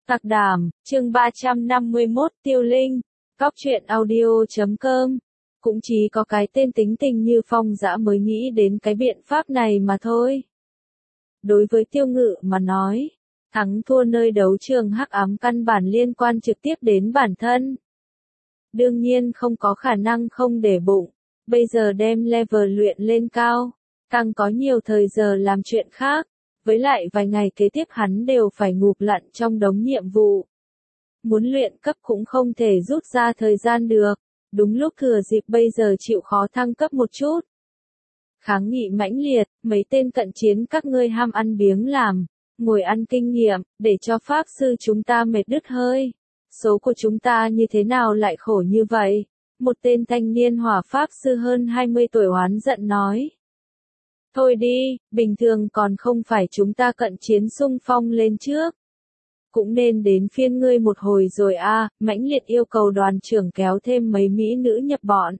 Tạc Đàm, chương 351, Tiêu Linh, Cóc truyện audio.com. Cũng chỉ có cái tên tính tình như Phong Dã mới nghĩ đến cái biện pháp này mà thôi. Đối với Tiêu Ngự mà nói, thắng thua nơi đấu trường hắc ám căn bản liên quan trực tiếp đến bản thân. Đương nhiên không có khả năng không để bụng, bây giờ đem level luyện lên cao, càng có nhiều thời giờ làm chuyện khác. Với lại vài ngày kế tiếp hắn đều phải ngụp lặn trong đống nhiệm vụ. Muốn luyện cấp cũng không thể rút ra thời gian được, đúng lúc thừa dịp bây giờ chịu khó thăng cấp một chút. Kháng nghị mãnh liệt, mấy tên cận chiến các ngươi ham ăn biếng làm, ngồi ăn kinh nghiệm, để cho pháp sư chúng ta mệt đứt hơi. Số của chúng ta như thế nào lại khổ như vậy? Một tên thanh niên hỏa pháp sư hơn 20 tuổi oán giận nói. Thôi đi, bình thường còn không phải chúng ta cận chiến xung phong lên trước. Cũng nên đến phiên ngươi một hồi rồi à, mãnh liệt yêu cầu đoàn trưởng kéo thêm mấy mỹ nữ nhập bọn.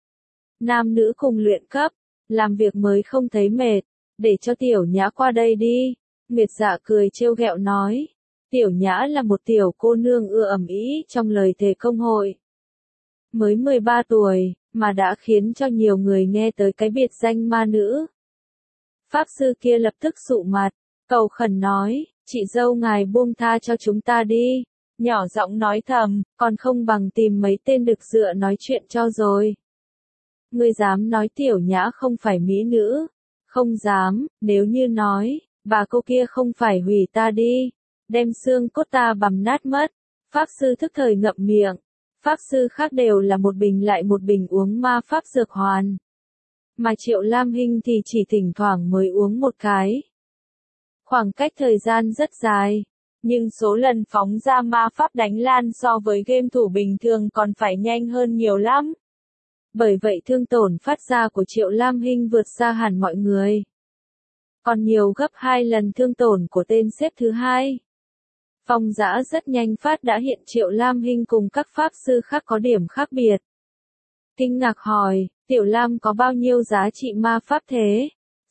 Nam nữ cùng luyện cấp, làm việc mới không thấy mệt, để cho Tiểu Nhã qua đây đi. Nguyệt Dạ cười trêu ghẹo nói. Tiểu Nhã là một tiểu cô nương ưa ẩm ý trong lời thề công hội. Mới 13 tuổi, mà đã khiến cho nhiều người nghe tới cái biệt danh ma nữ. Pháp sư kia lập tức sụ mặt, cầu khẩn nói, chị dâu ngài buông tha cho chúng ta đi, nhỏ giọng nói thầm, còn không bằng tìm mấy tên đực dựa nói chuyện cho rồi. Ngươi dám nói Tiểu Nhã không phải mỹ nữ? Không dám, nếu như nói, bà cô kia không phải hủy ta đi, đem xương cốt ta bằm nát mất. Pháp sư thức thời ngậm miệng, pháp sư khác đều là một bình lại một bình uống ma pháp dược hoàn. Mà Triệu Lam Hinh thì chỉ thỉnh thoảng mới uống một cái. Khoảng cách thời gian rất dài, nhưng số lần phóng ra ma pháp đánh lan so với game thủ bình thường còn phải nhanh hơn nhiều lắm. Bởi vậy thương tổn phát ra của Triệu Lam Hinh vượt xa hẳn mọi người. Còn nhiều gấp 2 lần thương tổn của tên xếp thứ hai. Phong Dã rất nhanh phát đã hiện Triệu Lam Hinh cùng các pháp sư khác có điểm khác biệt. Kinh ngạc hỏi, Tiểu Lam có bao nhiêu giá trị ma pháp thế?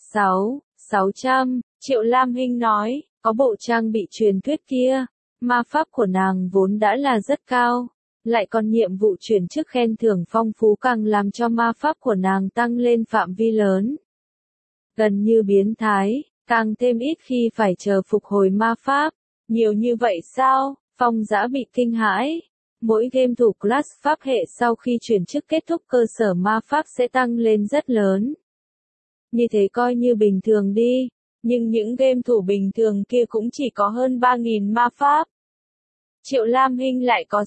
600, Triệu Lam Hinh nói, có bộ trang bị truyền thuyết kia, ma pháp của nàng vốn đã là rất cao, lại còn nhiệm vụ chuyển chức khen thưởng phong phú càng làm cho ma pháp của nàng tăng lên phạm vi lớn. Gần như biến thái, càng thêm ít khi phải chờ phục hồi ma pháp, nhiều như vậy sao? Phong Dã bị kinh hãi. Mỗi game thủ class pháp hệ sau khi chuyển chức kết thúc cơ sở ma pháp sẽ tăng lên rất lớn. Như thế coi như bình thường đi, nhưng những game thủ bình thường kia cũng chỉ có hơn 3.000 ma pháp. Triệu Lam Hinh lại có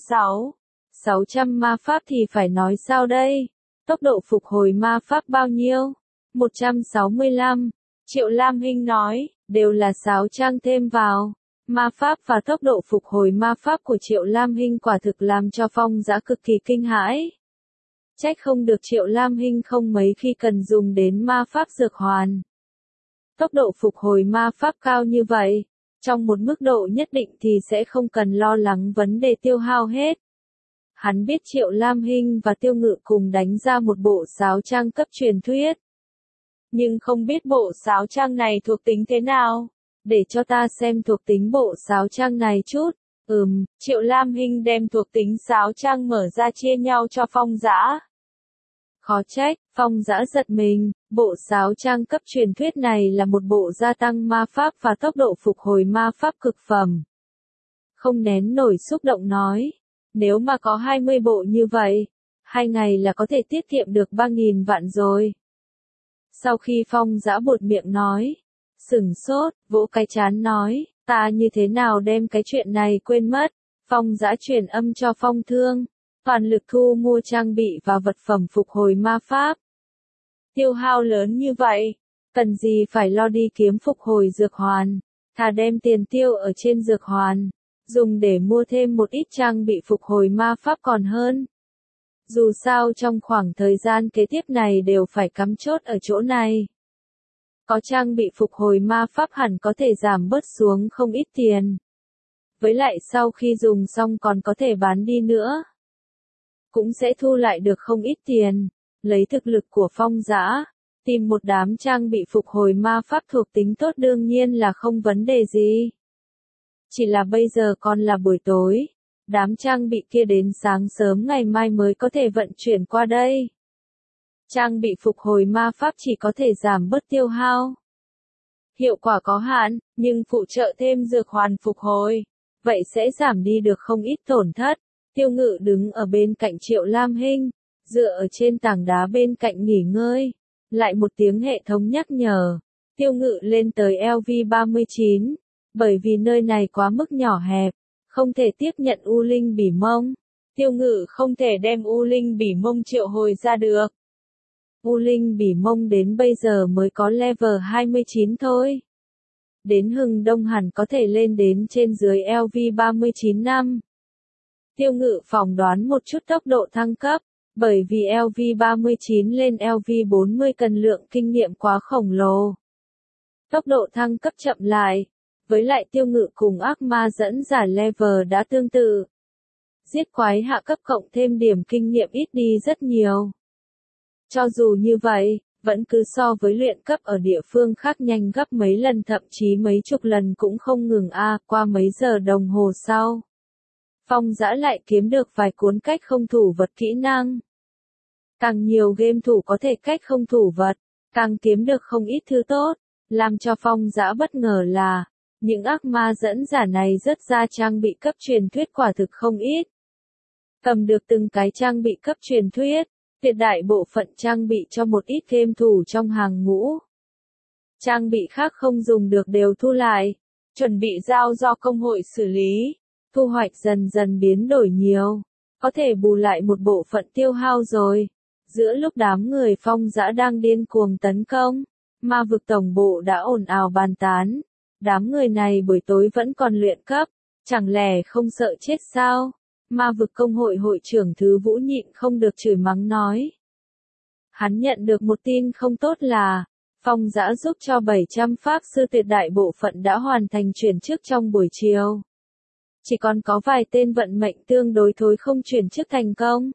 600 ma pháp thì phải nói sao đây? Tốc độ phục hồi ma pháp bao nhiêu? 165, Triệu Lam Hinh nói, đều là sáo trang thêm vào. Ma pháp và tốc độ phục hồi ma pháp của Triệu Lam Hinh quả thực làm cho Phong Dã cực kỳ kinh hãi. Trách không được Triệu Lam Hinh không mấy khi cần dùng đến ma pháp dược hoàn. Tốc độ phục hồi ma pháp cao như vậy, trong một mức độ nhất định thì sẽ không cần lo lắng vấn đề tiêu hao hết. Hắn biết Triệu Lam Hinh và Tiêu Ngự cùng đánh ra một bộ sáo trang cấp truyền thuyết. Nhưng không biết bộ sáo trang này thuộc tính thế nào. Để cho ta xem thuộc tính bộ sáo trang này chút. Triệu Lam Hinh đem thuộc tính sáo trang mở ra chia nhau cho Phong Dã. Khó trách, Phong Dã giật mình, bộ sáo trang cấp truyền thuyết này là một bộ gia tăng ma pháp và tốc độ phục hồi ma pháp cực phẩm. Không nén nổi xúc động nói, nếu mà có 20 bộ như vậy, 2 ngày là có thể tiết kiệm được 3.000 vạn rồi. Sau khi Phong Dã buột miệng nói, sửng sốt, vỗ cái trán nói, ta như thế nào đem cái chuyện này quên mất. Phong Dã truyền âm cho Phong Thương, toàn lực thu mua trang bị và vật phẩm phục hồi ma pháp. Tiêu hao lớn như vậy, cần gì phải lo đi kiếm phục hồi dược hoàn, thà đem tiền tiêu ở trên dược hoàn, dùng để mua thêm một ít trang bị phục hồi ma pháp còn hơn. Dù sao trong khoảng thời gian kế tiếp này đều phải cắm chốt ở chỗ này. Có trang bị phục hồi ma pháp hẳn có thể giảm bớt xuống không ít tiền. Với lại sau khi dùng xong còn có thể bán đi nữa. Cũng sẽ thu lại được không ít tiền. Lấy thực lực của Phong Dã, tìm một đám trang bị phục hồi ma pháp thuộc tính tốt đương nhiên là không vấn đề gì. Chỉ là bây giờ còn là buổi tối, đám trang bị kia đến sáng sớm ngày mai mới có thể vận chuyển qua đây. Trang bị phục hồi ma pháp chỉ có thể giảm bớt tiêu hao. Hiệu quả có hạn, nhưng phụ trợ thêm dược hoàn phục hồi, vậy sẽ giảm đi được không ít tổn thất. Tiêu Ngự đứng ở bên cạnh Triệu Lam Hinh, dựa ở trên tảng đá bên cạnh nghỉ ngơi. Lại một tiếng hệ thống nhắc nhở. Tiêu Ngự lên tới LV39, bởi vì nơi này quá mức nhỏ hẹp, không thể tiếp nhận U Linh Bỉ Mông. Tiêu Ngự không thể đem U Linh Bỉ Mông triệu hồi ra được. U Linh Bỉ Mông đến bây giờ mới có level 29 thôi. Đến Hừng Đông hẳn có thể lên đến trên dưới LV39 năm. Tiêu Ngự phỏng đoán một chút tốc độ thăng cấp, bởi vì LV39 lên LV40 cần lượng kinh nghiệm quá khổng lồ. Tốc độ thăng cấp chậm lại, với lại Tiêu Ngự cùng ác ma dẫn giả level đã tương tự. Giết quái hạ cấp cộng thêm điểm kinh nghiệm ít đi rất nhiều. Cho dù như vậy, vẫn cứ so với luyện cấp ở địa phương khác nhanh gấp mấy lần thậm chí mấy chục lần cũng không ngừng qua mấy giờ đồng hồ sau. Phong Dã lại kiếm được vài cuốn cách không thủ vật kỹ năng. Càng nhiều game thủ có thể cách không thủ vật, càng kiếm được không ít thứ tốt. Làm cho Phong Dã bất ngờ là, những ác ma dẫn giả này rất ra trang bị cấp truyền thuyết quả thực không ít. Cầm được từng cái trang bị cấp truyền thuyết, tuyệt đại bộ phận trang bị cho một ít game thủ trong hàng ngũ. Trang bị khác không dùng được đều thu lại, chuẩn bị giao do công hội xử lý, thu hoạch dần dần biến đổi nhiều, có thể bù lại một bộ phận tiêu hao rồi. Giữa lúc đám người Phong Dã đang điên cuồng tấn công, ma vực tổng bộ đã ồn ào bàn tán. Đám người này buổi tối vẫn còn luyện cấp, chẳng lẽ không sợ chết sao? Ma vực công hội hội trưởng Thứ Vũ nhịn không được chửi mắng nói. Hắn nhận được một tin không tốt là, Phong Dã giúp cho 700 pháp sư tuyệt đại bộ phận đã hoàn thành chuyển chức trong buổi chiều. Chỉ còn có vài tên vận mệnh tương đối thối không chuyển chức thành công.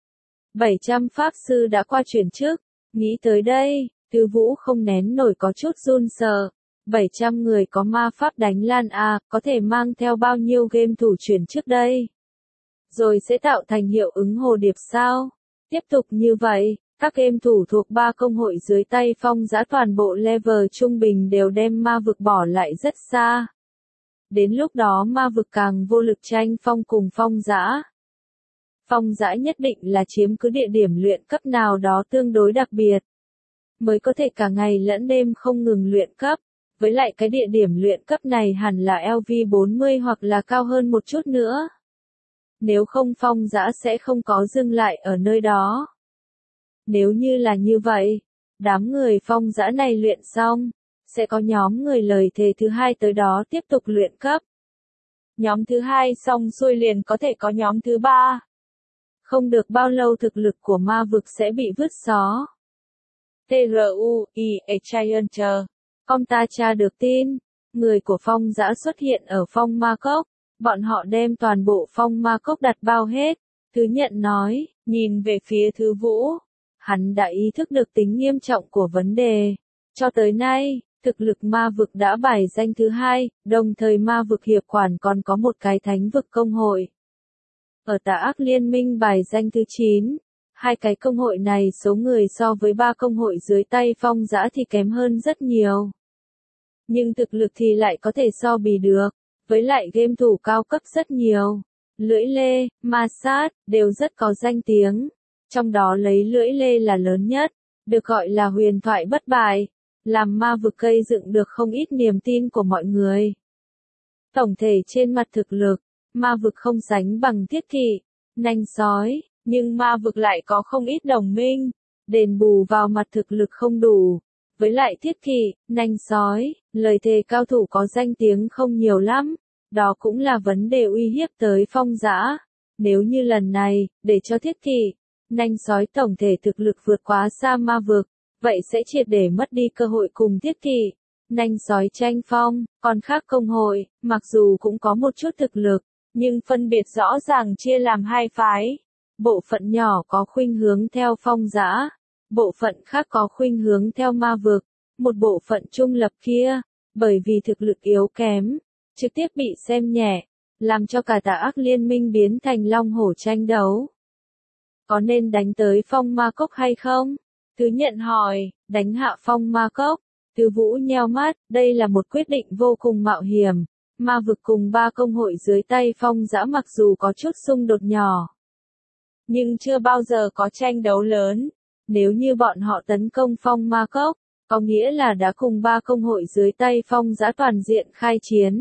700 pháp sư đã qua chuyển chức, nghĩ tới đây, Thứ Vũ không nén nổi có chút run sợ. 700 người có ma pháp đánh lan có thể mang theo bao nhiêu game thủ chuyển trước đây? Rồi sẽ tạo thành hiệu ứng hồ điệp sao? Tiếp tục như vậy, các game thủ thuộc 3 công hội dưới tay Phong Dã toàn bộ level trung bình đều đem ma vực bỏ lại rất xa. Đến lúc đó ma vực càng vô lực tranh phong cùng Phong Dã. Phong Dã nhất định là chiếm cứ địa điểm luyện cấp nào đó tương đối đặc biệt, mới có thể cả ngày lẫn đêm không ngừng luyện cấp. Với lại cái địa điểm luyện cấp này hẳn là LV40 hoặc là cao hơn một chút nữa. Nếu không Phong Dã sẽ không có dừng lại ở nơi đó. Nếu như là như vậy, đám người Phong Dã này luyện xong, sẽ có nhóm người lời thề thứ hai tới đó tiếp tục luyện cấp. Nhóm thứ hai xong xuôi liền có thể có nhóm thứ ba. Không được bao lâu thực lực của ma vực sẽ bị vứt xó. TRUI Giant. Ông ta tra được tin, người của Phong Dã xuất hiện ở Phong Ma Cốc, bọn họ đem toàn bộ Phong Ma Cốc đặt bao hết. Thứ Nhận nói, nhìn về phía Thứ Vũ, hắn đã ý thức được tính nghiêm trọng của vấn đề. Cho tới nay, thực lực ma vực đã bài danh thứ hai, đồng thời ma vực hiệp quản còn có một cái thánh vực công hội. Ở Tà Ác Liên Minh bài danh thứ 9. Hai cái công hội này số người so với 3 công hội dưới tay Phong Dã thì kém hơn rất nhiều. Nhưng thực lực thì lại có thể so bì được, với lại game thủ cao cấp rất nhiều. Lưỡi Lê, Ma Sát, đều rất có danh tiếng. Trong đó lấy Lưỡi Lê là lớn nhất, được gọi là huyền thoại bất bại, làm ma vực gây dựng được không ít niềm tin của mọi người. Tổng thể trên mặt thực lực, ma vực không sánh bằng Thiết Kỵ, Nanh Sói, nhưng ma vực lại có không ít đồng minh, đền bù vào mặt thực lực không đủ. Với lại Thiết Kỵ, Nanh Sói, lời thề cao thủ có danh tiếng không nhiều lắm, đó cũng là vấn đề uy hiếp tới Phong Dã. Nếu như lần này, để cho Thiết Kỵ, Nanh Sói tổng thể thực lực vượt quá xa ma vực, vậy sẽ triệt để mất đi cơ hội cùng Thiết Kỵ, Nanh Sói tranh phong. Còn khác công hội, mặc dù cũng có một chút thực lực, nhưng phân biệt rõ ràng chia làm hai phái. Bộ phận nhỏ có khuynh hướng theo Phong Dã, bộ phận khác có khuynh hướng theo ma vực, một bộ phận trung lập kia, bởi vì thực lực yếu kém, trực tiếp bị xem nhẹ, làm cho cả Tà Ác Liên minh biến thành long hổ tranh đấu. Có nên đánh tới Phong Ma Cốc hay không? Thứ Nhận hỏi, đánh hạ Phong Ma Cốc. Từ Vũ nheo mắt, đây là một quyết định vô cùng mạo hiểm. Ma vực cùng 3 công hội dưới tay Phong Dã mặc dù có chút xung đột nhỏ, nhưng chưa bao giờ có tranh đấu lớn. Nếu như bọn họ tấn công Phong Ma Cốc, có nghĩa là đã cùng 3 công hội dưới tay Phong Dã toàn diện khai chiến.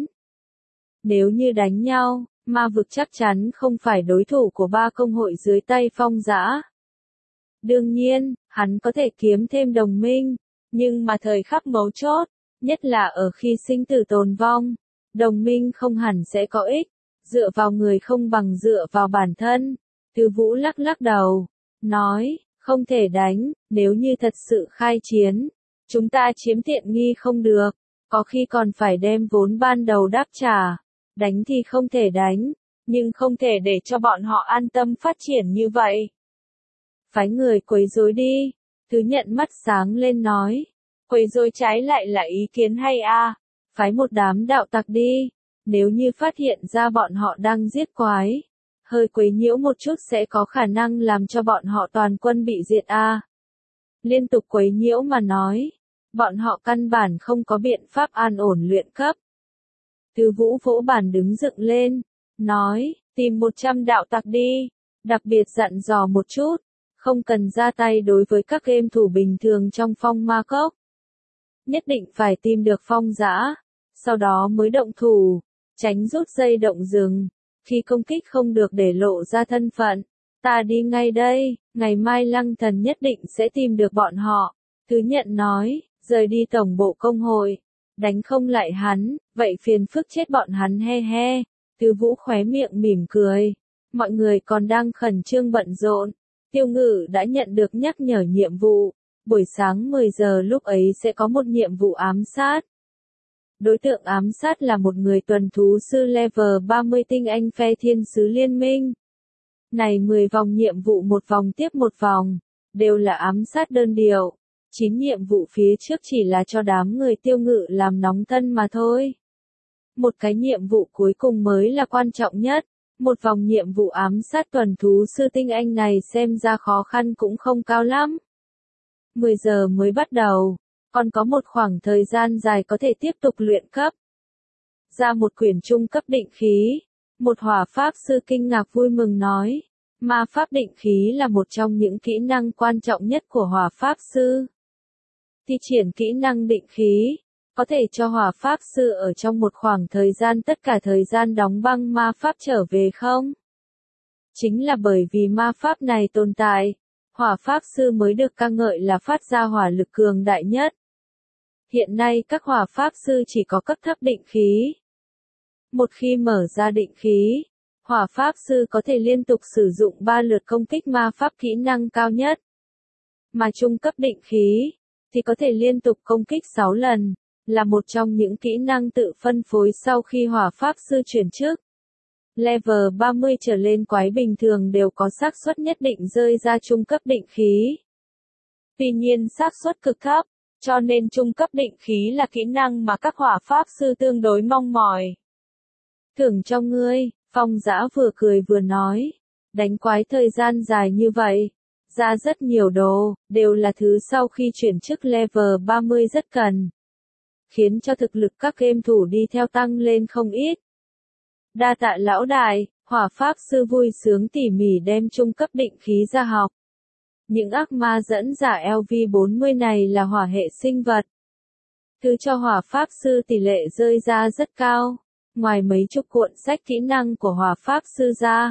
Nếu như đánh nhau, ma vực chắc chắn không phải đối thủ của 3 công hội dưới tay Phong Dã. Đương nhiên, hắn có thể kiếm thêm đồng minh, nhưng mà thời khắc mấu chốt, nhất là ở khi sinh tử tồn vong, đồng minh không hẳn sẽ có ích, dựa vào người không bằng dựa vào bản thân. Từ Vũ lắc lắc đầu, nói, không thể đánh, nếu như thật sự khai chiến, chúng ta chiếm tiện nghi không được, có khi còn phải đem vốn ban đầu đáp trả. Đánh thì không thể đánh, nhưng không thể để cho bọn họ an tâm phát triển như vậy. Phái người quấy rối đi. Thứ Nhận mắt sáng lên nói, quấy rối trái lại là ý kiến hay a? Phái một đám đạo tặc đi, nếu như phát hiện ra bọn họ đang giết quái, hơi quấy nhiễu một chút sẽ có khả năng làm cho bọn họ toàn quân bị diệt a. Liên tục quấy nhiễu mà nói, bọn họ căn bản không có biện pháp an ổn luyện cấp. Từ Vũ vỗ bàn đứng dựng lên, nói, tìm 100 đạo tặc đi, đặc biệt dặn dò một chút, không cần ra tay đối với các game thủ bình thường trong Phong Ma Cốc. Nhất định phải tìm được Phong Dã, sau đó mới động thủ, tránh rút dây động rừng, khi công kích không được để lộ ra thân phận. Ta đi ngay đây, ngày mai Lăng Thần nhất định sẽ tìm được bọn họ. Thứ Nhận nói, rời đi tổng bộ công hội. Đánh không lại hắn, vậy phiền phức chết bọn hắn he he. Từ Vũ khóe miệng mỉm cười. Mọi người còn đang khẩn trương bận rộn. Tiêu Ngự đã nhận được nhắc nhở nhiệm vụ. Buổi sáng 10 giờ lúc ấy sẽ có một nhiệm vụ ám sát. Đối tượng ám sát là một người tuần thú sư level 30 tinh anh phe thiên sứ liên minh. Này 10 vòng nhiệm vụ một vòng tiếp một vòng, đều là ám sát đơn điệu. 9 nhiệm vụ phía trước chỉ là cho đám người Tiêu Ngự làm nóng thân mà thôi. Một cái nhiệm vụ cuối cùng mới là quan trọng nhất. Một vòng nhiệm vụ ám sát tuần thú sư tinh anh này xem ra khó khăn cũng không cao lắm. 10 giờ mới bắt đầu, còn có một khoảng thời gian dài có thể tiếp tục luyện cấp. Ra một quyển trung cấp định khí, một hỏa pháp sư kinh ngạc vui mừng nói, ma pháp định khí là một trong những kỹ năng quan trọng nhất của hỏa pháp sư. Thi triển kỹ năng định khí, có thể cho hỏa pháp sư ở trong một khoảng thời gian tất cả thời gian đóng băng ma pháp trở về không? Chính là bởi vì ma pháp này tồn tại, hỏa pháp sư mới được ca ngợi là phát ra hỏa lực cường đại nhất. Hiện nay các hỏa pháp sư chỉ có cấp thấp định khí. Một khi mở ra định khí, hỏa pháp sư có thể liên tục sử dụng 3 lượt công kích ma pháp kỹ năng cao nhất. Mà trung cấp định khí, thì có thể liên tục công kích 6 lần, là một trong những kỹ năng tự phân phối sau khi hỏa pháp sư chuyển chức. Level 30 trở lên quái bình thường đều có xác suất nhất định rơi ra trung cấp định khí. Tuy nhiên xác suất cực thấp, cho nên trung cấp định khí là kỹ năng mà các hỏa pháp sư tương đối mong mỏi. Thưởng cho ngươi, Phong Dã vừa cười vừa nói, đánh quái thời gian dài như vậy, ra rất nhiều đồ, đều là thứ sau khi chuyển chức level 30 rất cần. Khiến cho thực lực các game thủ đi theo tăng lên không ít. Đa tạ lão đại, hỏa pháp sư vui sướng tỉ mỉ đem trung cấp định khí ra học. Những ác ma dẫn giả LV40 này là hỏa hệ sinh vật. Thứ cho hỏa pháp sư tỷ lệ rơi ra rất cao, ngoài mấy chục cuộn sách kỹ năng của hỏa pháp sư ra.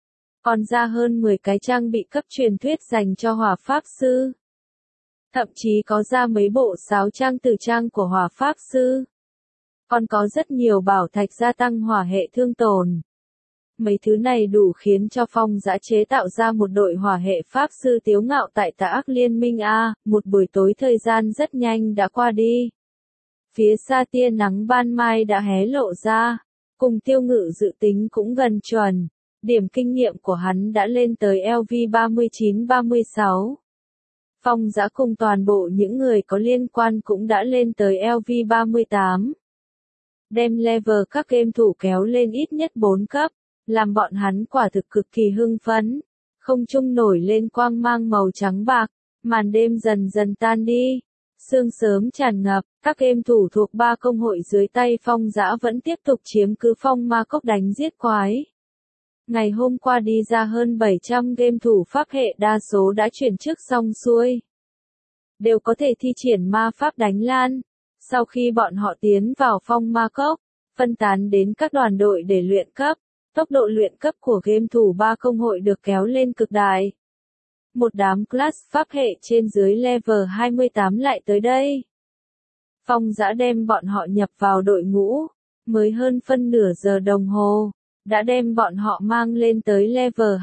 Còn ra hơn 10 cái trang bị cấp truyền thuyết dành cho hỏa pháp sư. Thậm chí có ra mấy bộ sáo trang từ trang của hỏa pháp sư. Còn có rất nhiều bảo thạch gia tăng hỏa hệ thương tổn. Mấy thứ này đủ khiến cho Phong Dã chế tạo ra một đội hỏa hệ pháp sư tiếu ngạo tại Tà Ác Liên minh A. Một buổi tối thời gian rất nhanh đã qua đi. Phía xa tia nắng ban mai đã hé lộ ra. Cùng Tiêu Ngự dự tính cũng gần chuẩn. Điểm kinh nghiệm của hắn đã lên tới LV39-36. Phong Dã cùng toàn bộ những người có liên quan cũng đã lên tới LV38. đem level các game thủ kéo lên ít nhất 4 cấp, làm bọn hắn quả thực cực kỳ hưng phấn. Không trung nổi lên quang mang màu trắng bạc, màn đêm dần dần tan đi, sương sớm tràn ngập, các game thủ thuộc 3 công hội dưới tay Phong Dã vẫn tiếp tục chiếm cứ Phong Ma Cốc đánh giết quái. Ngày hôm qua đi ra hơn 700 game thủ pháp hệ đa số đã chuyển chức xong xuôi. Đều có thể thi triển ma pháp đánh lan. Sau khi bọn họ tiến vào Phong Ma Cốc, phân tán đến các đoàn đội để luyện cấp, tốc độ luyện cấp của game thủ 3 công hội được kéo lên cực đại. Một đám class pháp hệ trên dưới level 28 lại tới đây. Phong Dã đem bọn họ nhập vào đội ngũ, mới hơn phân nửa giờ đồng hồ, đã đem bọn họ mang lên tới level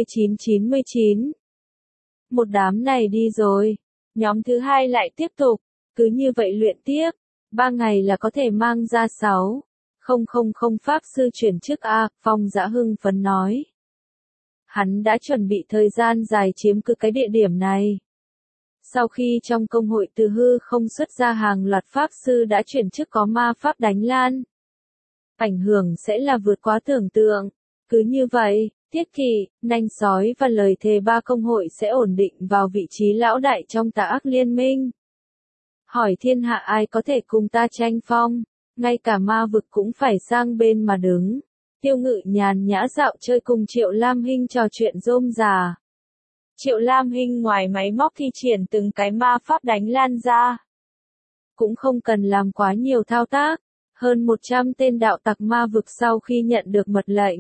29-99. Một đám này đi rồi, nhóm thứ hai lại tiếp tục, cứ như vậy luyện tiếp, 3 ngày là có thể mang ra 6.000 pháp sư chuyển chức A, Phong Dã hưng phấn nói. Hắn đã chuẩn bị thời gian dài chiếm cứ cái địa điểm này. Sau khi trong công hội từ hư không xuất ra hàng loạt pháp sư đã chuyển chức có ma pháp đánh lan. Ảnh hưởng sẽ là vượt quá tưởng tượng. Cứ như vậy, Tiết Kỵ, Nanh Sói và lời thề 3 công hội sẽ ổn định vào vị trí lão đại trong Tà Ác Liên Minh. Hỏi thiên hạ ai có thể cùng ta tranh phong, ngay cả ma vực cũng phải sang bên mà đứng. Tiêu Ngự nhàn nhã dạo chơi cùng Triệu Lam Hinh trò chuyện rôm rà. Triệu Lam Hinh ngoài máy móc thi triển từng cái ma pháp đánh lan ra. Cũng không cần làm quá nhiều thao tác. Hơn 100 tên đạo tặc ma vực sau khi nhận được mật lệnh.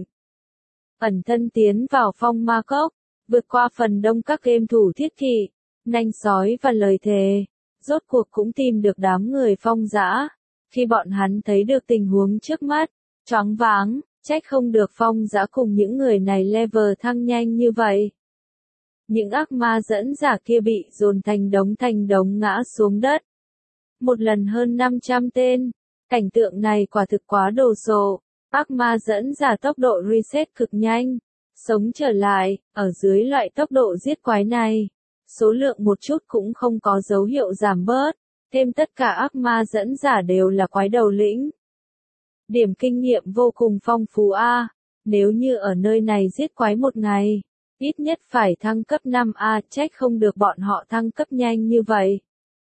Ẩn thân tiến vào Phong Ma Cốc, vượt qua phần đông các game thủ Thiết Kỵ, Nanh Sói và lời thề. Rốt cuộc cũng tìm được đám người Phong Dã. Khi bọn hắn thấy được tình huống trước mắt, choáng váng, trách không được Phong Dã cùng những người này level thăng nhanh như vậy. Những ác ma dẫn giả kia bị dồn thành đống ngã xuống đất. Một lần hơn 500 tên. Cảnh tượng này quả thực quá đồ sộ. Ác ma dẫn giả tốc độ reset cực nhanh. Sống trở lại, ở dưới loại tốc độ giết quái này. Số lượng một chút cũng không có dấu hiệu giảm bớt. Thêm tất cả ác ma dẫn giả đều là quái đầu lĩnh. Điểm kinh nghiệm vô cùng phong phú A. Nếu như ở nơi này giết quái một ngày, ít nhất phải thăng cấp 5A, trách không được bọn họ thăng cấp nhanh như vậy.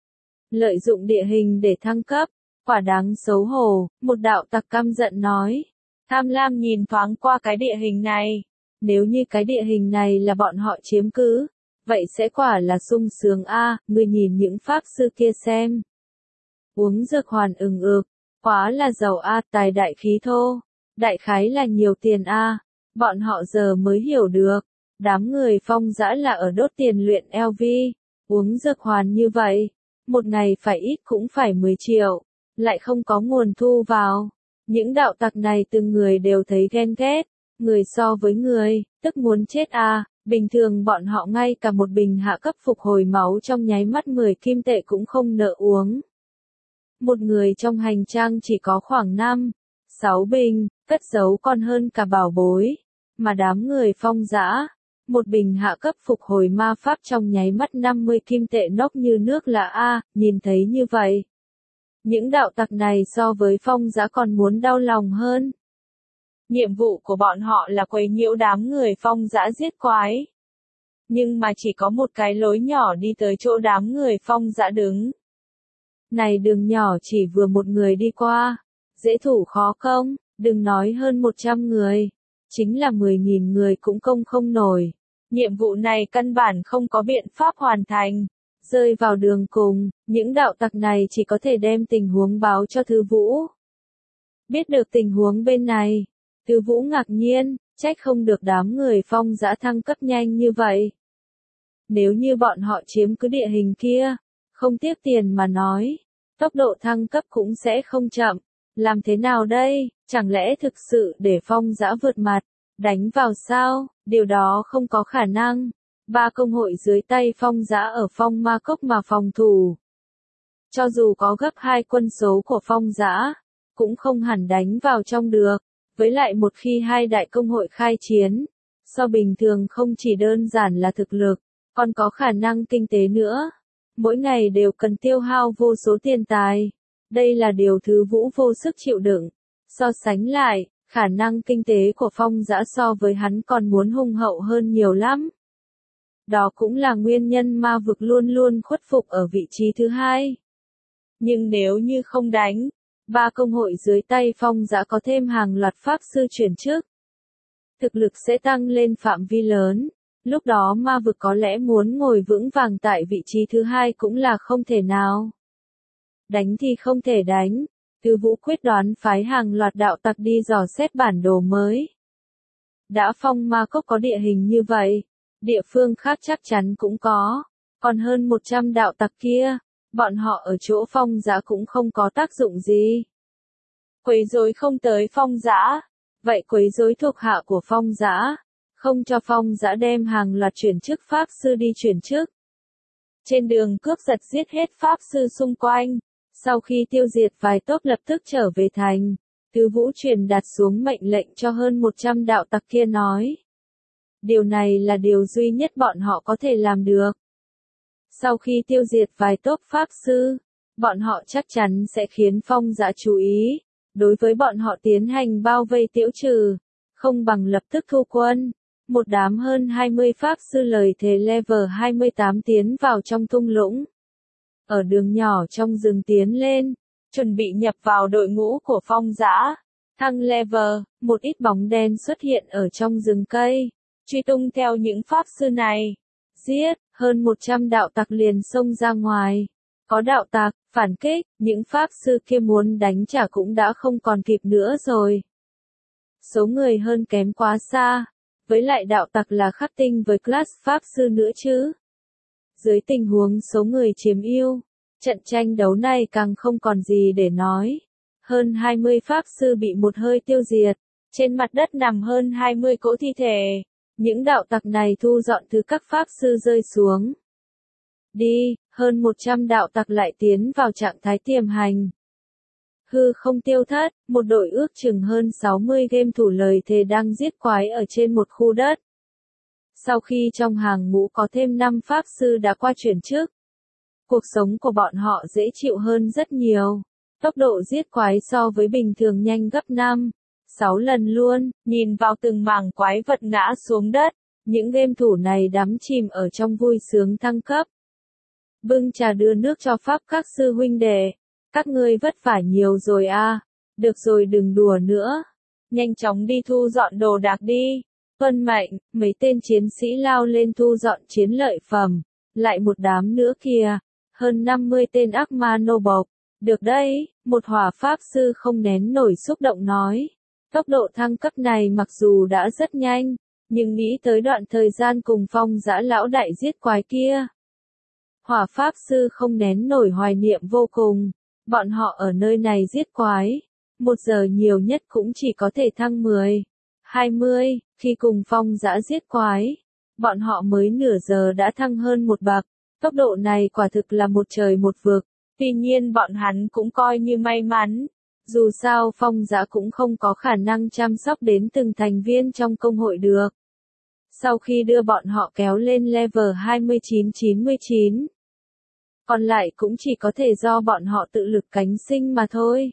Lợi dụng địa hình để thăng cấp, quả đáng xấu hổ, một đạo tặc căm giận nói. Tham lam nhìn thoáng qua cái địa hình này. Nếu như cái địa hình này là bọn họ chiếm cứ, vậy sẽ quả là sung sướng A, ngươi nhìn những pháp sư kia xem. Uống dược hoàn ừng ực, quá là giàu A, tài đại khí thô, đại khái là nhiều tiền A, bọn họ giờ mới hiểu được, đám người Phong Dã là ở đốt tiền luyện LV, uống dược hoàn như vậy, một ngày phải ít cũng phải 10 triệu, lại không có nguồn thu vào. Những đạo tặc này từng người đều thấy ghen ghét, người so với người, tức muốn chết A. Bình thường bọn họ ngay cả một bình hạ cấp phục hồi máu trong nháy mắt 10 kim tệ cũng không nỡ uống. Một người trong hành trang chỉ có khoảng 5-6 bình, cất giấu còn hơn cả bảo bối. Mà đám người Phong Dã, một bình hạ cấp phục hồi ma pháp trong nháy mắt 50 kim tệ nốc như nước là A, nhìn thấy như vậy. Những đạo tặc này so với Phong Dã còn muốn đau lòng hơn. Nhiệm vụ của bọn họ là quấy nhiễu đám người Phong Dã giết quái. Nhưng mà chỉ có một cái lối nhỏ đi tới chỗ đám người Phong Dã đứng. Này đường nhỏ chỉ vừa một người đi qua. Dễ thủ khó công, đừng nói hơn 100 người. Chính là 10.000 người cũng công không nổi. Nhiệm vụ này căn bản không có biện pháp hoàn thành. Rơi vào đường cùng, những đạo tặc này chỉ có thể đem tình huống báo cho Thư Vũ. Biết được tình huống bên này. Thư Vũ ngạc nhiên, trách không được đám người Phong Dã thăng cấp nhanh như vậy. Nếu như bọn họ chiếm cứ địa hình kia, không tiếc tiền mà nói, tốc độ thăng cấp cũng sẽ không chậm. Làm thế nào đây, chẳng lẽ thực sự để Phong Dã vượt mặt, đánh vào sao, điều đó không có khả năng. 3 công hội dưới tay Phong Dã ở Phong Ma Cốc mà phòng thủ. Cho dù có gấp 2 quân số của Phong Dã, cũng không hẳn đánh vào trong được. Với lại một khi hai đại công hội khai chiến, so bình thường không chỉ đơn giản là thực lực, còn có khả năng kinh tế nữa. Mỗi ngày đều cần tiêu hao vô số tiền tài. Đây là điều Thư Vũ vô sức chịu đựng. So sánh lại, khả năng kinh tế của Phong Dã so với hắn còn muốn hùng hậu hơn nhiều lắm. Đó cũng là nguyên nhân ma vực luôn luôn khuất phục ở vị trí thứ hai. Nhưng nếu như không đánh, ba công hội dưới tay Phong Dã có thêm hàng loạt pháp sư chuyển chức, thực lực sẽ tăng lên phạm vi lớn. Lúc đó ma vực có lẽ muốn ngồi vững vàng tại vị trí thứ hai cũng là không thể nào. Đánh thì không thể đánh. Tư Vũ quyết đoán phái hàng loạt đạo tặc đi dò xét bản đồ mới. Đã Phong Ma Cốc có địa hình như vậy, địa phương khác chắc chắn cũng có. Còn hơn 100 đạo tặc kia, bọn họ ở chỗ Phong Dã cũng không có tác dụng gì. Quấy rối không tới Phong Dã, vậy quấy rối thuộc hạ của Phong Dã, không cho Phong Dã đem hàng loạt chuyển chức pháp sư đi chuyển chức. Trên đường cướp giật giết hết pháp sư xung quanh. Sau khi tiêu diệt vài tốp lập tức trở về thành, Tư Vũ truyền đạt xuống mệnh lệnh cho hơn 100 đạo tặc kia nói. Điều này là điều duy nhất bọn họ có thể làm được. Sau khi tiêu diệt vài tốp pháp sư, bọn họ chắc chắn sẽ khiến Phong Dã chú ý, đối với bọn họ tiến hành bao vây tiễu trừ, không bằng lập tức thu quân. Một đám hơn 20 pháp sư lời thề level 28 tiến vào trong thung lũng. Ở đường nhỏ trong rừng tiến lên, chuẩn bị nhập vào đội ngũ của Phong Dã. Thăng level, một ít bóng đen xuất hiện ở trong rừng cây, truy tung theo những pháp sư này. Giết, hơn 100 đạo tặc liền xông ra ngoài. Có đạo tặc, phản kích, những pháp sư kia muốn đánh trả cũng đã không còn kịp nữa rồi. Số người hơn kém quá xa, với lại đạo tặc là khắc tinh với class pháp sư nữa chứ. Dưới tình huống số người chiếm ưu, trận tranh đấu này càng không còn gì để nói. Hơn 20 pháp sư bị một hơi tiêu diệt, trên mặt đất nằm hơn 20 cỗ thi thể. Những đạo tặc này thu dọn thứ các pháp sư rơi xuống. Đi, hơn 100 đạo tặc lại tiến vào trạng thái tiềm hành. Hư không tiêu thất, một đội ước chừng hơn 60 game thủ lời thề đang giết quái ở trên một khu đất. Sau khi trong hàng ngũ có thêm 5 pháp sư đã qua chuyển chức, cuộc sống của bọn họ dễ chịu hơn rất nhiều. Tốc độ giết quái so với bình thường nhanh gấp 5, 6 lần luôn. Nhìn vào từng mảng quái vật ngã xuống đất, những game thủ này đắm chìm ở trong vui sướng thăng cấp. Bưng trà đưa nước cho pháp các sư huynh đệ. Các ngươi vất vả nhiều rồi à, được rồi đừng đùa nữa. Nhanh chóng đi thu dọn đồ đạc đi. Tuân mệnh, mấy tên chiến sĩ lao lên thu dọn chiến lợi phẩm. Lại một đám nữa kìa, hơn 50 tên ác ma nô bộc. Được đấy, một hỏa pháp sư không nén nổi xúc động nói. Tốc độ thăng cấp này mặc dù đã rất nhanh, nhưng nghĩ tới đoạn thời gian cùng Phong Dã lão đại giết quái kia. Hỏa pháp sư không nén nổi hoài niệm vô cùng. Bọn họ ở nơi này giết quái, 1 giờ nhiều nhất cũng chỉ có thể thăng 10, 20, khi cùng Phong Dã giết quái, bọn họ mới nửa giờ đã thăng hơn một bậc, tốc độ này quả thực là một trời một vực, tuy nhiên bọn hắn cũng coi như may mắn, dù sao Phong Dã cũng không có khả năng chăm sóc đến từng thành viên trong công hội được. Sau khi đưa bọn họ kéo lên level 29-99, còn lại cũng chỉ có thể do bọn họ tự lực cánh sinh mà thôi.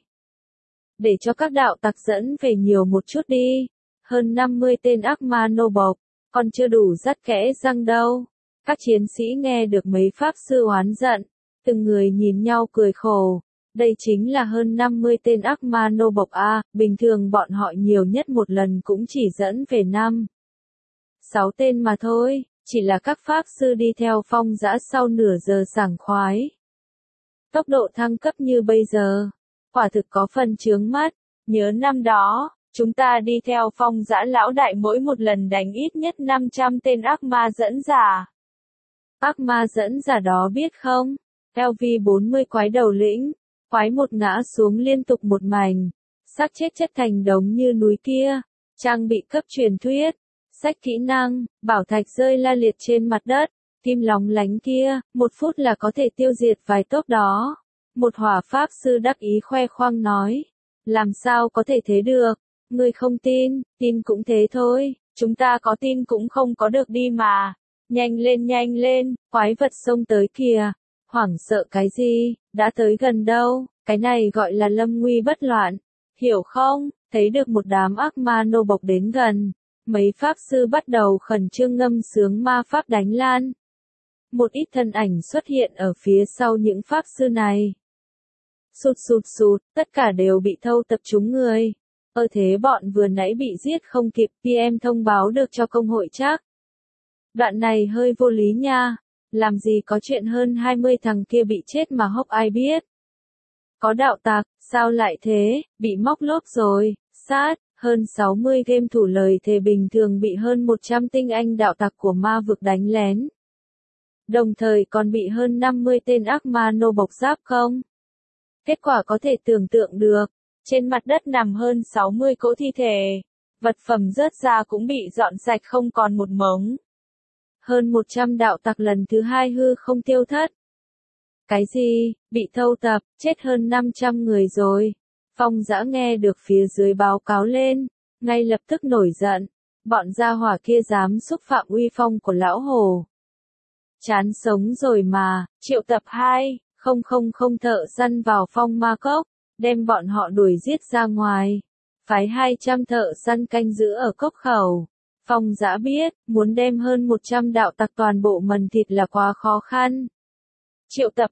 Để cho các đạo tặc dẫn về nhiều một chút đi. Hơn 50 tên ác ma nô bộc, còn chưa đủ dắt kẽ răng đâu. Các chiến sĩ nghe được mấy pháp sư oán giận, từng người nhìn nhau cười khổ. Đây chính là hơn 50 tên ác ma nô bộc A, bình thường bọn họ nhiều nhất một lần cũng chỉ dẫn về 5, 6 tên mà thôi. Chỉ là các pháp sư đi theo Phong Dã sau nửa giờ sảng khoái. Tốc độ thăng cấp như bây giờ, quả thực có phần chướng mắt. Nhớ năm đó, chúng ta đi theo Phong Dã lão đại mỗi một lần đánh ít nhất 500 tên ác ma dẫn giả. Ác ma dẫn giả đó biết không? LV40 quái đầu lĩnh, quái một ngã xuống liên tục một mảnh, xác chết chất thành đống như núi kia, trang bị cấp truyền thuyết. Sách kỹ năng, bảo thạch rơi la liệt trên mặt đất, kim lóng lánh kia, 1 phút là có thể tiêu diệt vài tốp đó. Một hỏa pháp sư đắc ý khoe khoang nói, làm sao có thể thế được, ngươi không tin, tin cũng thế thôi, chúng ta có tin cũng không có được đi mà. Nhanh lên, quái vật xông tới kìa, hoảng sợ cái gì, đã tới gần đâu, cái này gọi là lâm nguy bất loạn. Hiểu không? Thấy được một đám ác ma nô bộc đến gần. Mấy pháp sư bắt đầu khẩn trương ngâm sướng ma pháp đánh lan. Một ít thân ảnh xuất hiện ở phía sau những pháp sư này. Sụt sụt sụt, tất cả đều bị thâu tập trúng người. Thế bọn vừa nãy bị giết không kịp, PM thông báo được cho công hội chắc. Đoạn này hơi vô lý nha. Làm gì có chuyện hơn 20 thằng kia bị chết mà hốc ai biết. Có đạo tặc, sao lại thế, bị móc lốp rồi, sát, hơn 60 game thủ lời thề bình thường bị hơn 100 tinh anh đạo tặc của ma vực đánh lén. Đồng thời còn bị hơn 50 tên ác ma nô bộc giáp không? Kết quả có thể tưởng tượng được, trên mặt đất nằm hơn 60 cỗ thi thể, vật phẩm rớt ra cũng bị dọn sạch không còn một mống. Hơn 100 đạo tặc lần thứ hai hư không tiêu thất. Cái gì, bị thâu tập, chết hơn 500 người rồi. Phong Dã nghe được phía dưới báo cáo lên, ngay lập tức nổi giận, bọn gia hỏa kia dám xúc phạm uy phong của lão hồ. Chán sống rồi mà, triệu tập 2000 thợ săn vào phong ma cốc, đem bọn họ đuổi giết ra ngoài. Phái 200 thợ săn canh giữ ở cốc khẩu. Phong Dã biết, muốn đem hơn 100 đạo tặc toàn bộ mần thịt là quá khó khăn. Triệu tập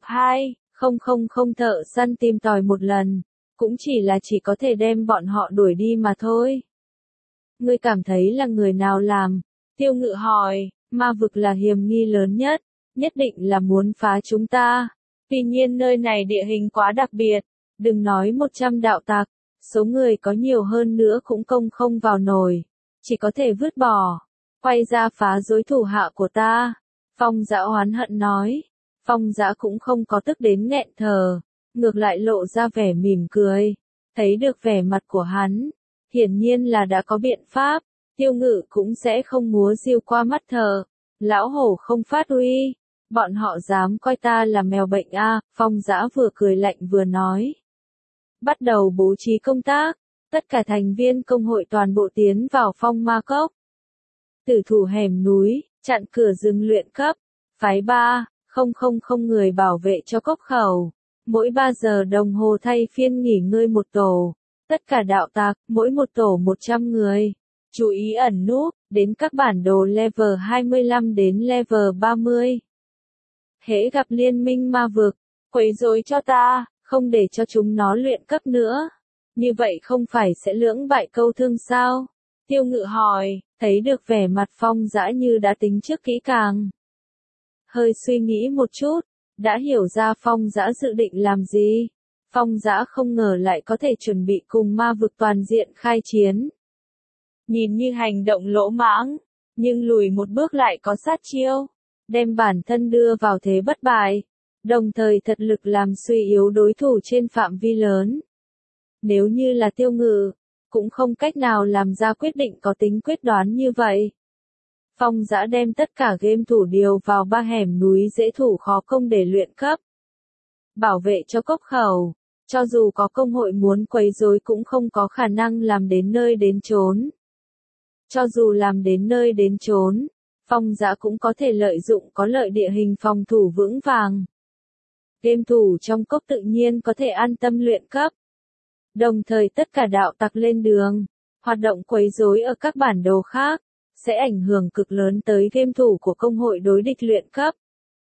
2000 thợ săn tìm tòi một lần, cũng chỉ có thể đem bọn họ đuổi đi mà thôi. Ngươi cảm thấy là người nào làm? Tiêu Ngự hỏi, ma vực là hiểm nghi lớn nhất định là muốn phá chúng ta. Tuy nhiên nơi này địa hình quá đặc biệt, đừng nói 100 đạo tặc, số người có nhiều hơn nữa cũng công không vào nổi, chỉ có thể vứt bỏ, quay ra phá rối thủ hạ của ta. Phong Dã oán hận nói. Phong Dã cũng không có tức đến nghẹn thở, ngược lại lộ ra vẻ mỉm cười. Thấy được vẻ mặt của hắn, hiển nhiên là đã có biện pháp, Tiêu Ngự cũng sẽ không múa diêu qua mắt thờ. Lão hổ không phát uy, bọn họ dám coi ta là mèo bệnh a. Phong Dã vừa cười lạnh vừa nói. Bắt đầu bố trí công tác, tất cả thành viên công hội toàn bộ tiến vào phong ma cốc. Tử thủ hẻm núi, chặn cửa rừng luyện cấp, phái 3,000 người bảo vệ cho cốc khẩu. Mỗi 3 giờ đồng hồ thay phiên nghỉ ngơi một tổ. Tất cả đạo tặc, mỗi một tổ 100 người. Chú ý ẩn núp, đến các bản đồ level 25 đến level 30. Hễ gặp liên minh ma vực, quấy rối cho ta, không để cho chúng nó luyện cấp nữa. Như vậy không phải sẽ lưỡng bại câu thương sao? Tiêu Ngự hỏi, thấy được vẻ mặt Phong Dã như đã tính trước kỹ càng. Hơi suy nghĩ một chút, đã hiểu ra Phong Dã dự định làm gì. Phong Dã không ngờ lại có thể chuẩn bị cùng ma vực toàn diện khai chiến. Nhìn như hành động lỗ mãng, nhưng lùi một bước lại có sát chiêu, đem bản thân đưa vào thế bất bại, đồng thời thật lực làm suy yếu đối thủ trên phạm vi lớn. Nếu như là Tiêu Ngự, cũng không cách nào làm ra quyết định có tính quyết đoán như vậy. Phong Dã đem tất cả game thủ điều vào 3 hẻm núi dễ thủ khó công để luyện cấp. Bảo vệ cho cốc khẩu, cho dù có công hội muốn quấy rối cũng không có khả năng làm đến nơi đến chốn. Cho dù làm đến nơi đến chốn, Phong Dã cũng có thể lợi dụng có lợi địa hình phòng thủ vững vàng. Game thủ trong cốc tự nhiên có thể an tâm luyện cấp. Đồng thời tất cả đạo tặc lên đường, hoạt động quấy rối ở các bản đồ khác, sẽ ảnh hưởng cực lớn tới game thủ của công hội đối địch luyện cấp.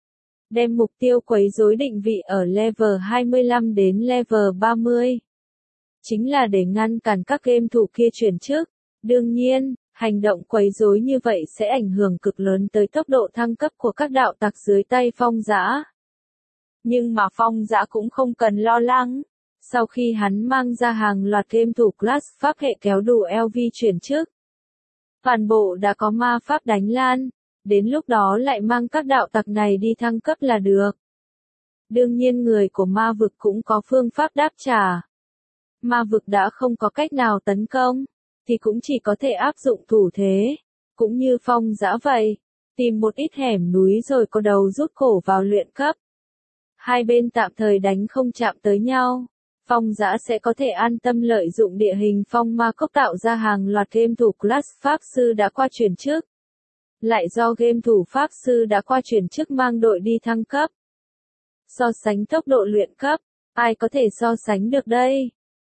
Đem mục tiêu quấy rối định vị ở level 25 đến level 30. Chính là để ngăn cản các game thủ kia chuyển chức. Đương nhiên, hành động quấy rối như vậy sẽ ảnh hưởng cực lớn tới tốc độ thăng cấp của các đạo tặc dưới tay Phong Dã. Nhưng mà Phong Dã cũng không cần lo lắng. Sau khi hắn mang ra hàng loạt game thủ class pháp hệ kéo đủ LV chuyển chức, toàn bộ đã có ma pháp đánh lan, đến lúc đó lại mang các đạo tặc này đi thăng cấp là được. Đương nhiên người của ma vực cũng có phương pháp đáp trả. Ma vực đã không có cách nào tấn công, thì cũng chỉ có thể áp dụng thủ thế, cũng như Phong Dã vậy, tìm một ít hẻm núi rồi có đầu rút cổ vào luyện cấp. Hai bên tạm thời đánh không chạm tới nhau. Phong Dã sẽ có thể an tâm lợi dụng địa hình phong ma cốc tạo ra hàng loạt game thủ class pháp sư đã qua chuyển chức. Lại do game thủ pháp sư đã qua chuyển chức mang đội đi thăng cấp. So sánh tốc độ luyện cấp, ai có thể so sánh được đây?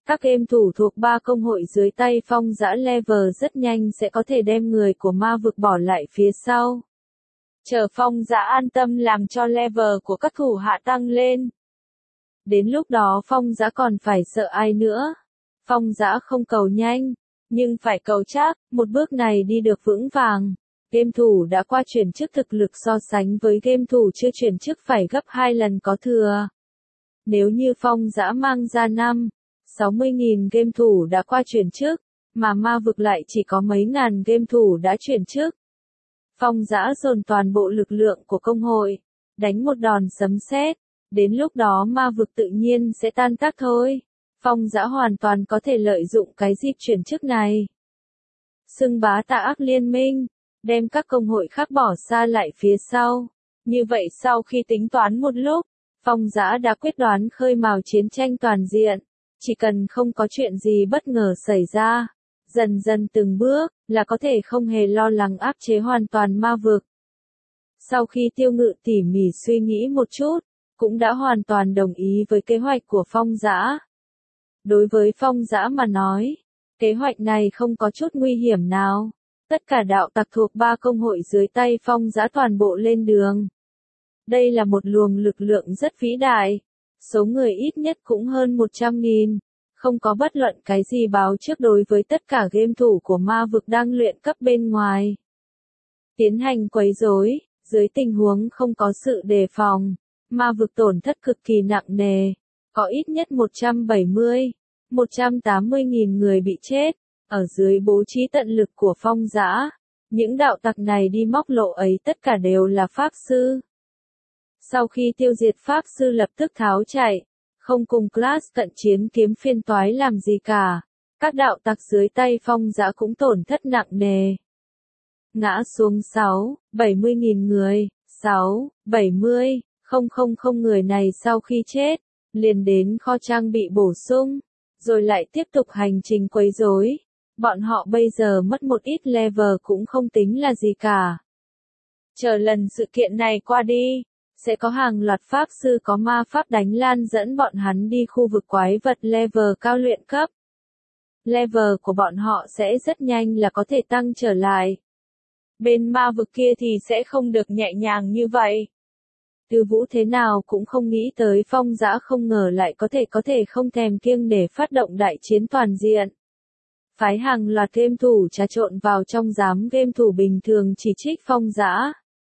Các game thủ thuộc 3 công hội dưới tay Phong Dã level rất nhanh sẽ có thể đem người của ma vực bỏ lại phía sau. Chờ Phong Dã an tâm làm cho level của các thủ hạ tăng lên. Đến lúc đó Phong Dã còn phải sợ ai nữa. Phong Dã không cầu nhanh, nhưng phải cầu chắc, một bước này đi được vững vàng. Game thủ đã qua chuyển chức thực lực so sánh với game thủ chưa chuyển chức phải gấp 2 lần có thừa. Nếu như Phong Dã mang ra 60.000 game thủ đã qua chuyển chức, mà ma vực lại chỉ có mấy ngàn game thủ đã chuyển chức. Phong Dã dồn toàn bộ lực lượng của công hội, đánh một đòn sấm sét, đến lúc đó ma vực tự nhiên sẽ tan tác thôi. Phong Dã hoàn toàn có thể lợi dụng cái dịp chuyển chức này. Xưng bá Tà Ác Liên Minh, đem các công hội khác bỏ xa lại phía sau. Như vậy sau khi tính toán một lúc, Phong Dã đã quyết đoán khơi mào chiến tranh toàn diện. Chỉ cần không có chuyện gì bất ngờ xảy ra, dần dần từng bước, là có thể không hề lo lắng áp chế hoàn toàn ma vực. Sau khi Tiêu Ngự tỉ mỉ suy nghĩ một chút, cũng đã hoàn toàn đồng ý với kế hoạch của Phong Dã. Đối với Phong Dã mà nói, kế hoạch này không có chút nguy hiểm nào. Tất cả đạo tặc thuộc 3 công hội dưới tay Phong Dã toàn bộ lên đường. Đây là một luồng lực lượng rất vĩ đại. Số người ít nhất cũng hơn 100.000. Không có bất luận cái gì báo trước đối với tất cả game thủ của ma vực đang luyện cấp bên ngoài. Tiến hành quấy rối, dưới tình huống không có sự đề phòng, ma vực tổn thất cực kỳ nặng nề. Có ít nhất 180.000 người bị chết. Ở dưới bố trí tận lực của Phong Dã, những đạo tặc này đi móc lộ ấy tất cả đều là pháp sư. Sau khi tiêu diệt pháp sư lập tức tháo chạy, không cùng class cận chiến kiếm phiên toái làm gì cả. Các đạo tặc dưới tay Phong Dã cũng tổn thất nặng nề. Ngã xuống 70.000 người, 70.000 người này sau khi chết, liền đến kho trang bị bổ sung, rồi lại tiếp tục hành trình quấy rối. Bọn họ bây giờ mất một ít level cũng không tính là gì cả. Chờ lần sự kiện này qua đi, sẽ có hàng loạt pháp sư có ma pháp đánh lan dẫn bọn hắn đi khu vực quái vật level cao luyện cấp. Level của bọn họ sẽ rất nhanh là có thể tăng trở lại. Bên ma vực kia thì sẽ không được nhẹ nhàng như vậy. Tư Vũ thế nào cũng không nghĩ tới Phong Dã không ngờ lại có thể không thèm kiêng để phát động đại chiến toàn diện. Phái hàng loạt game thủ trà trộn vào trong giám game thủ bình thường chỉ trích Phong Dã.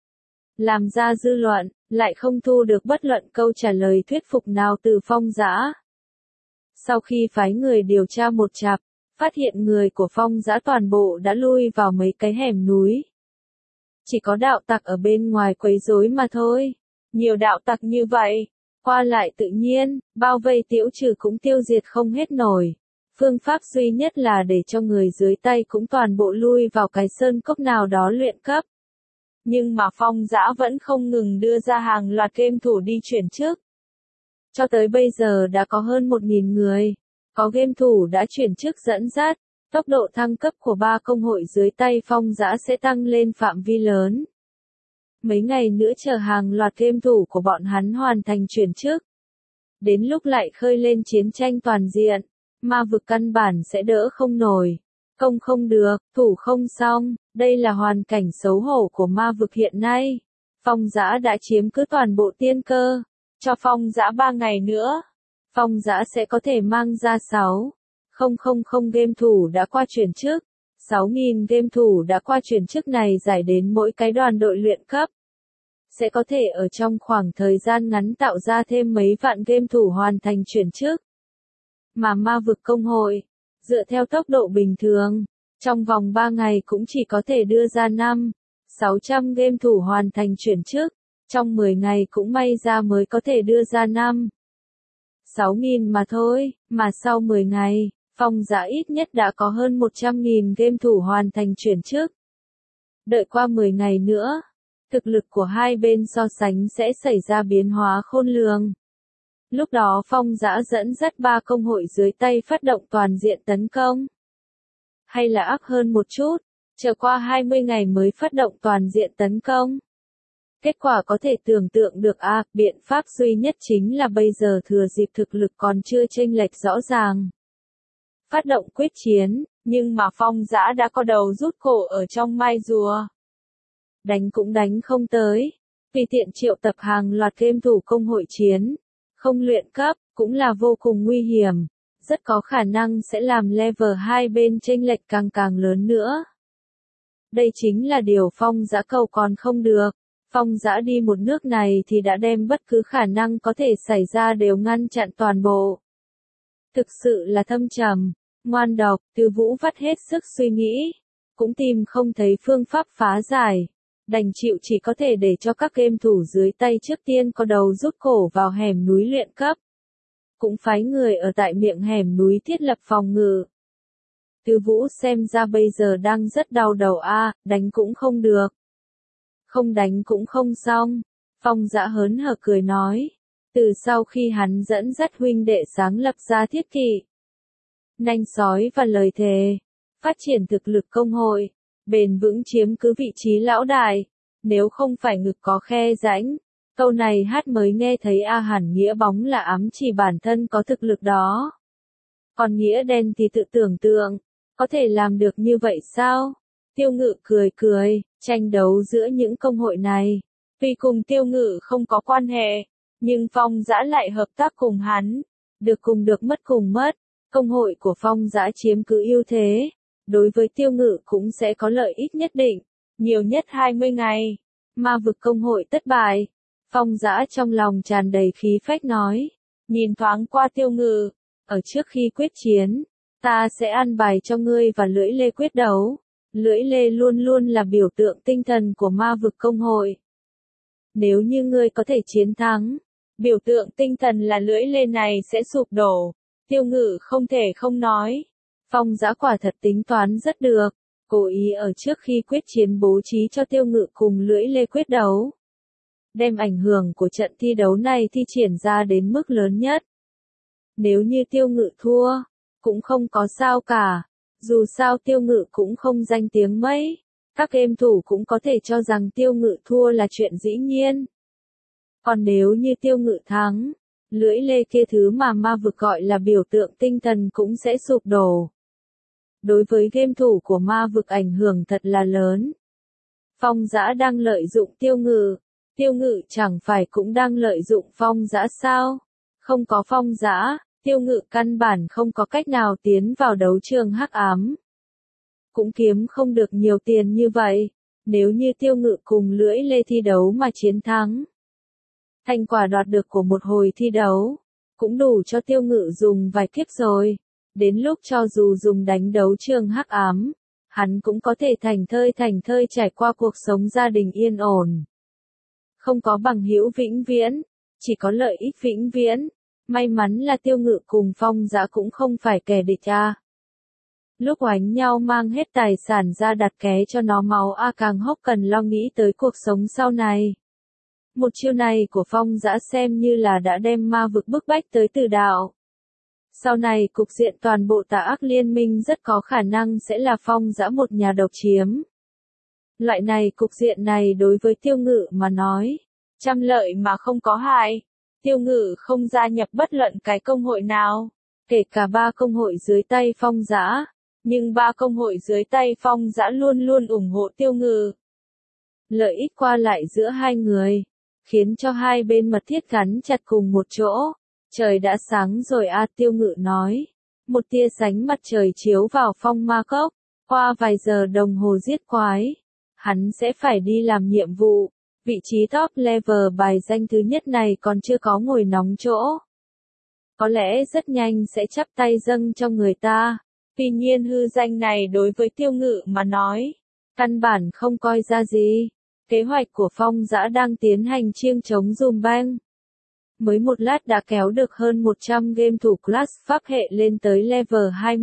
Làm ra dư luận, lại không thu được bất luận câu trả lời thuyết phục nào từ Phong Dã. Sau khi phái người điều tra một chặp, phát hiện người của Phong Dã toàn bộ đã lui vào mấy cái hẻm núi. Chỉ có đạo tặc ở bên ngoài quấy rối mà thôi. Nhiều đạo tặc như vậy, qua lại tự nhiên, bao vây Tiễu Trừ cũng tiêu diệt không hết nổi. Phương pháp duy nhất là để cho người dưới tay cũng toàn bộ lui vào cái sơn cốc nào đó luyện cấp. Nhưng mà Phong Dã vẫn không ngừng đưa ra hàng loạt game thủ đi chuyển chức. Cho tới bây giờ đã có hơn 1.000 người. Có game thủ đã chuyển chức dẫn dắt. Tốc độ thăng cấp của 3 công hội dưới tay Phong Dã sẽ tăng lên phạm vi lớn. Mấy ngày nữa chờ hàng loạt game thủ của bọn hắn hoàn thành chuyển chức. Đến lúc lại khơi lên chiến tranh toàn diện, ma vực căn bản sẽ đỡ không nổi. Công không được, thủ không xong, đây là hoàn cảnh xấu hổ của ma vực hiện nay. Phong Dã đã chiếm cứ toàn bộ tiên cơ. Cho Phong Dã 3 ngày nữa, Phong Dã sẽ có thể mang ra 6.000 game thủ đã qua chuyển chức. 6.000 game thủ đã qua chuyển chức này giải đến mỗi cái đoàn đội luyện cấp. Sẽ có thể ở trong khoảng thời gian ngắn tạo ra thêm mấy vạn game thủ hoàn thành chuyển chức. Mà ma vực công hội, dựa theo tốc độ bình thường, trong vòng 3 ngày cũng chỉ có thể đưa ra 500-600 game thủ hoàn thành chuyển chức. Trong 10 ngày cũng may ra mới có thể đưa ra 5.000-6.000 mà thôi, mà sau 10 ngày, Phong Dã ít nhất đã có hơn 100.000 game thủ hoàn thành chuyển chức. Đợi qua 10 ngày nữa, thực lực của hai bên so sánh sẽ xảy ra biến hóa khôn lường. Lúc đó Phong Dã dẫn dắt 3 công hội dưới tay phát động toàn diện tấn công. Hay là ác hơn một chút, chờ qua 20 ngày mới phát động toàn diện tấn công. Kết quả có thể tưởng tượng được biện pháp duy nhất chính là bây giờ thừa dịp thực lực còn chưa chênh lệch rõ ràng. phát động quyết chiến, nhưng mà Phong Dã đã có đầu rút cổ ở trong mai rùa. Đánh cũng đánh không tới, vì tiện triệu tập hàng loạt game thủ công hội chiến, không luyện cấp, cũng là vô cùng nguy hiểm, rất có khả năng sẽ làm level 2 bên chênh lệch càng càng lớn nữa. Đây chính là điều Phong Dã cầu còn không được. Phong Dã đi một nước này thì đã đem bất cứ khả năng có thể xảy ra đều ngăn chặn toàn bộ. Thực sự là thâm trầm, ngoan độc, Tư Vũ vắt hết sức suy nghĩ, cũng tìm không thấy phương pháp phá giải, đành chịu chỉ có thể để cho các game thủ dưới tay trước tiên có đầu rút cổ vào hẻm núi luyện cấp. Cũng phái người ở tại miệng hẻm núi thiết lập phòng ngự. Tư Vũ xem ra bây giờ đang rất đau đầu đánh cũng không được. Không đánh cũng không xong. Phong Dã hớn hở cười nói. Từ sau khi hắn dẫn dắt huynh đệ sáng lập ra thiết kỵ, nanh sói và lời thề, phát triển thực lực công hội, bền vững chiếm cứ vị trí lão đại, nếu không phải ngực có khe rãnh. Câu này hát mới nghe thấy hẳn nghĩa bóng là ám chỉ bản thân có thực lực đó. Còn nghĩa đen thì tự tưởng tượng, có thể làm được như vậy sao? Tiêu Ngự cười cười, tranh đấu giữa những công hội này. Vì cùng Tiêu Ngự không có quan hệ, nhưng Phong Dã lại hợp tác cùng hắn. Được cùng được mất cùng mất, công hội của Phong Dã chiếm cứ ưu thế. Đối với Tiêu Ngự cũng sẽ có lợi ích nhất định, nhiều nhất 20 ngày. Ma vực công hội thất bại. Phong Dã trong lòng tràn đầy khí phách nói, nhìn thoáng qua Tiêu Ngự, ở trước khi quyết chiến, ta sẽ an bài cho ngươi và Lưỡi Lê quyết đấu. Lưỡi Lê luôn luôn là biểu tượng tinh thần của ma vực công hội. Nếu như ngươi có thể chiến thắng, biểu tượng tinh thần là Lưỡi Lê này sẽ sụp đổ. Tiêu Ngự không thể không nói. Phong Dã quả thật tính toán rất được, cố ý ở trước khi quyết chiến bố trí cho Tiêu Ngự cùng Lưỡi Lê quyết đấu. Đem ảnh hưởng của trận thi đấu này thi triển ra đến mức lớn nhất. Nếu như Tiêu Ngự thua, cũng không có sao cả. Dù sao Tiêu Ngự cũng không danh tiếng mấy. Các game thủ cũng có thể cho rằng Tiêu Ngự thua là chuyện dĩ nhiên. Còn nếu như Tiêu Ngự thắng, Lưỡi Lê kia thứ mà ma vực gọi là biểu tượng tinh thần cũng sẽ sụp đổ. Đối với game thủ của ma vực ảnh hưởng thật là lớn. Phong Dã đang lợi dụng Tiêu Ngự. Tiêu Ngự chẳng phải cũng đang lợi dụng Phong Dã sao? Không có Phong Dã, Tiêu Ngự căn bản không có cách nào tiến vào đấu trường hắc ám. Cũng kiếm không được nhiều tiền như vậy, nếu như Tiêu Ngự cùng Lưỡi Lê thi đấu mà chiến thắng. Thành quả đoạt được của một hồi thi đấu, cũng đủ cho Tiêu Ngự dùng vài kiếp rồi. Đến lúc cho dù dùng đánh đấu trường hắc ám, hắn cũng có thể thành thơi trải qua cuộc sống gia đình yên ổn. Không có bằng hữu vĩnh viễn, chỉ có lợi ích vĩnh viễn. May mắn là Tiêu Ngự cùng Phong Dã cũng không phải kẻ địch Lúc oánh nhau mang hết tài sản ra đặt ké cho nó máu càng hốc cần lo nghĩ tới cuộc sống sau này. Một chiêu này của Phong Dã xem như là đã đem ma vực bức bách tới tử đạo. Sau này cục diện toàn bộ Tà Ác Liên minh rất có khả năng sẽ là Phong Dã một nhà độc chiếm. Loại này cục diện này đối với Tiêu Ngự mà nói, trăm lợi mà không có hại. Tiêu Ngự không gia nhập bất luận cái công hội nào, kể cả 3 công hội dưới tay Phong Dã, nhưng 3 công hội dưới tay Phong Dã luôn luôn ủng hộ Tiêu Ngự. Lợi ích qua lại giữa hai người, khiến cho hai bên mật thiết gắn chặt cùng một chỗ. Trời đã sáng rồi Tiêu Ngự nói. Một tia sánh mặt trời chiếu vào phong ma cốc, qua vài giờ đồng hồ giết quái. Hắn sẽ phải đi làm nhiệm vụ. Vị trí top level bài danh thứ nhất này còn chưa có ngồi nóng chỗ. Có lẽ rất nhanh sẽ chắp tay dâng cho người ta. Tuy nhiên hư danh này đối với Tiêu Ngự mà nói, căn bản không coi ra gì. Kế hoạch của Phong Dã đang tiến hành chiêng chống dùm bang. Mới một lát đã kéo được hơn 100 game thủ class pháp hệ lên tới level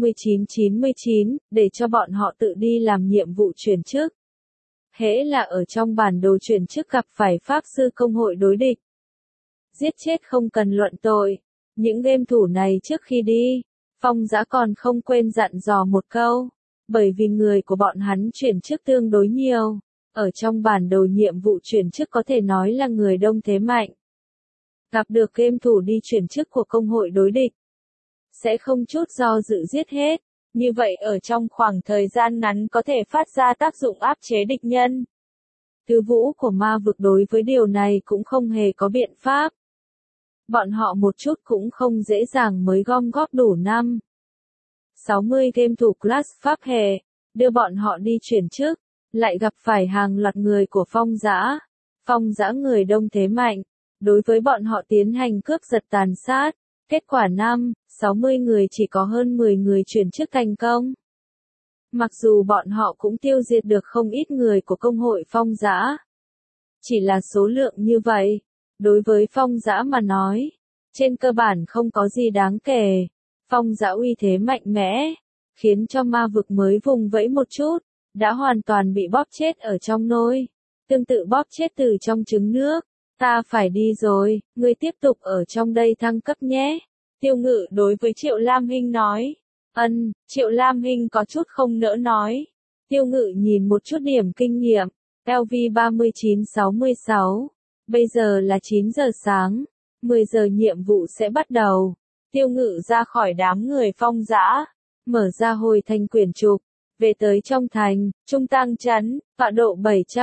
29-99, để cho bọn họ tự đi làm nhiệm vụ chuyển chức. Hễ là ở trong bản đồ chuyển chức gặp phải pháp sư công hội đối địch. Giết chết không cần luận tội. Những game thủ này trước khi đi, Phong Dã còn không quên dặn dò một câu. Bởi vì người của bọn hắn chuyển chức tương đối nhiều. Ở trong bản đồ nhiệm vụ chuyển chức có thể nói là người đông thế mạnh. Gặp được game thủ đi chuyển chức của công hội đối địch. sẽ không chút do dự giết hết. Như vậy ở trong khoảng thời gian ngắn có thể phát ra tác dụng áp chế địch nhân. Tứ vũ của ma vực đối với điều này cũng không hề có biện pháp. Bọn họ một chút cũng không dễ dàng mới gom góp đủ 60 game thủ class pháp hệ, đưa bọn họ đi chuyển chức, lại gặp phải hàng loạt người của Phong Dã. Phong Dã người đông thế mạnh, đối với bọn họ tiến hành cướp giật tàn sát, kết quả 60 người chỉ có hơn 10 người chuyển chức thành công. Mặc dù bọn họ cũng tiêu diệt được không ít người của công hội Phong Dã. Chỉ là số lượng như vậy, đối với Phong Dã mà nói, trên cơ bản không có gì đáng kể. Phong Dã uy thế mạnh mẽ, khiến cho ma vực mới vùng vẫy một chút, đã hoàn toàn bị bóp chết ở trong nôi. Tương tự bóp chết từ trong trứng nước. Ta phải đi rồi, ngươi tiếp tục ở trong đây thăng cấp nhé. Tiêu Ngự đối với Triệu Lam Hinh nói. Triệu Lam Hinh có chút không nỡ nói. Tiêu Ngự nhìn một chút điểm kinh nghiệm. LV 3966. Bây giờ là 9 giờ sáng. 10 giờ nhiệm vụ sẽ bắt đầu. Tiêu Ngự ra khỏi đám người Phong Dã. Mở ra hồi thành quyển trục. Về tới trong thành, Trung Tăng Trấn, tọa độ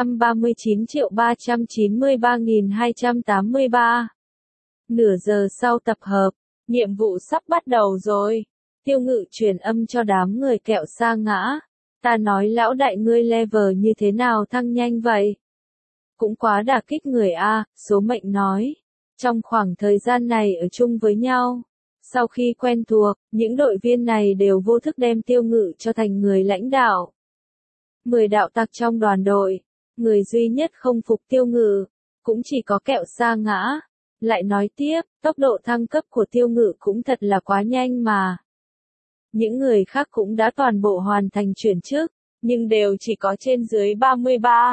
739.393.283. Nửa giờ sau tập hợp, nhiệm vụ sắp bắt đầu rồi. Tiêu Ngự truyền âm cho đám người kẹo sa ngã. Ta nói lão đại ngươi level như thế nào thăng nhanh vậy? Cũng quá đả kích người a, số mệnh nói. Trong khoảng thời gian này ở chung với nhau. Sau khi quen thuộc, những đội viên này đều vô thức đem Tiêu Ngự cho thành người lãnh đạo. 10 đạo tặc trong đoàn đội, người duy nhất không phục Tiêu Ngự, cũng chỉ có kẹo sa ngã. Lại nói tiếp, tốc độ thăng cấp của Tiêu Ngự cũng thật là quá nhanh mà. Những người khác cũng đã toàn bộ hoàn thành chuyển chức, nhưng đều chỉ có trên dưới 33,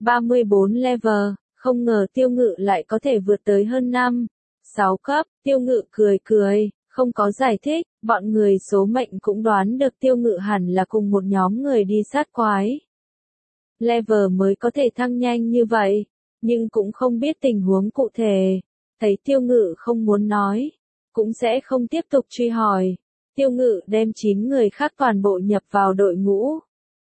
34 level, không ngờ Tiêu Ngự lại có thể vượt tới hơn 6 cấp. Tiêu Ngự cười cười, không có giải thích, bọn người số mệnh cũng đoán được Tiêu Ngự hẳn là cùng một nhóm người đi sát quái. Level mới có thể thăng nhanh như vậy, nhưng cũng không biết tình huống cụ thể. Thấy Tiêu Ngự không muốn nói, cũng sẽ không tiếp tục truy hỏi. Tiêu Ngự đem 9 người khác toàn bộ nhập vào đội ngũ.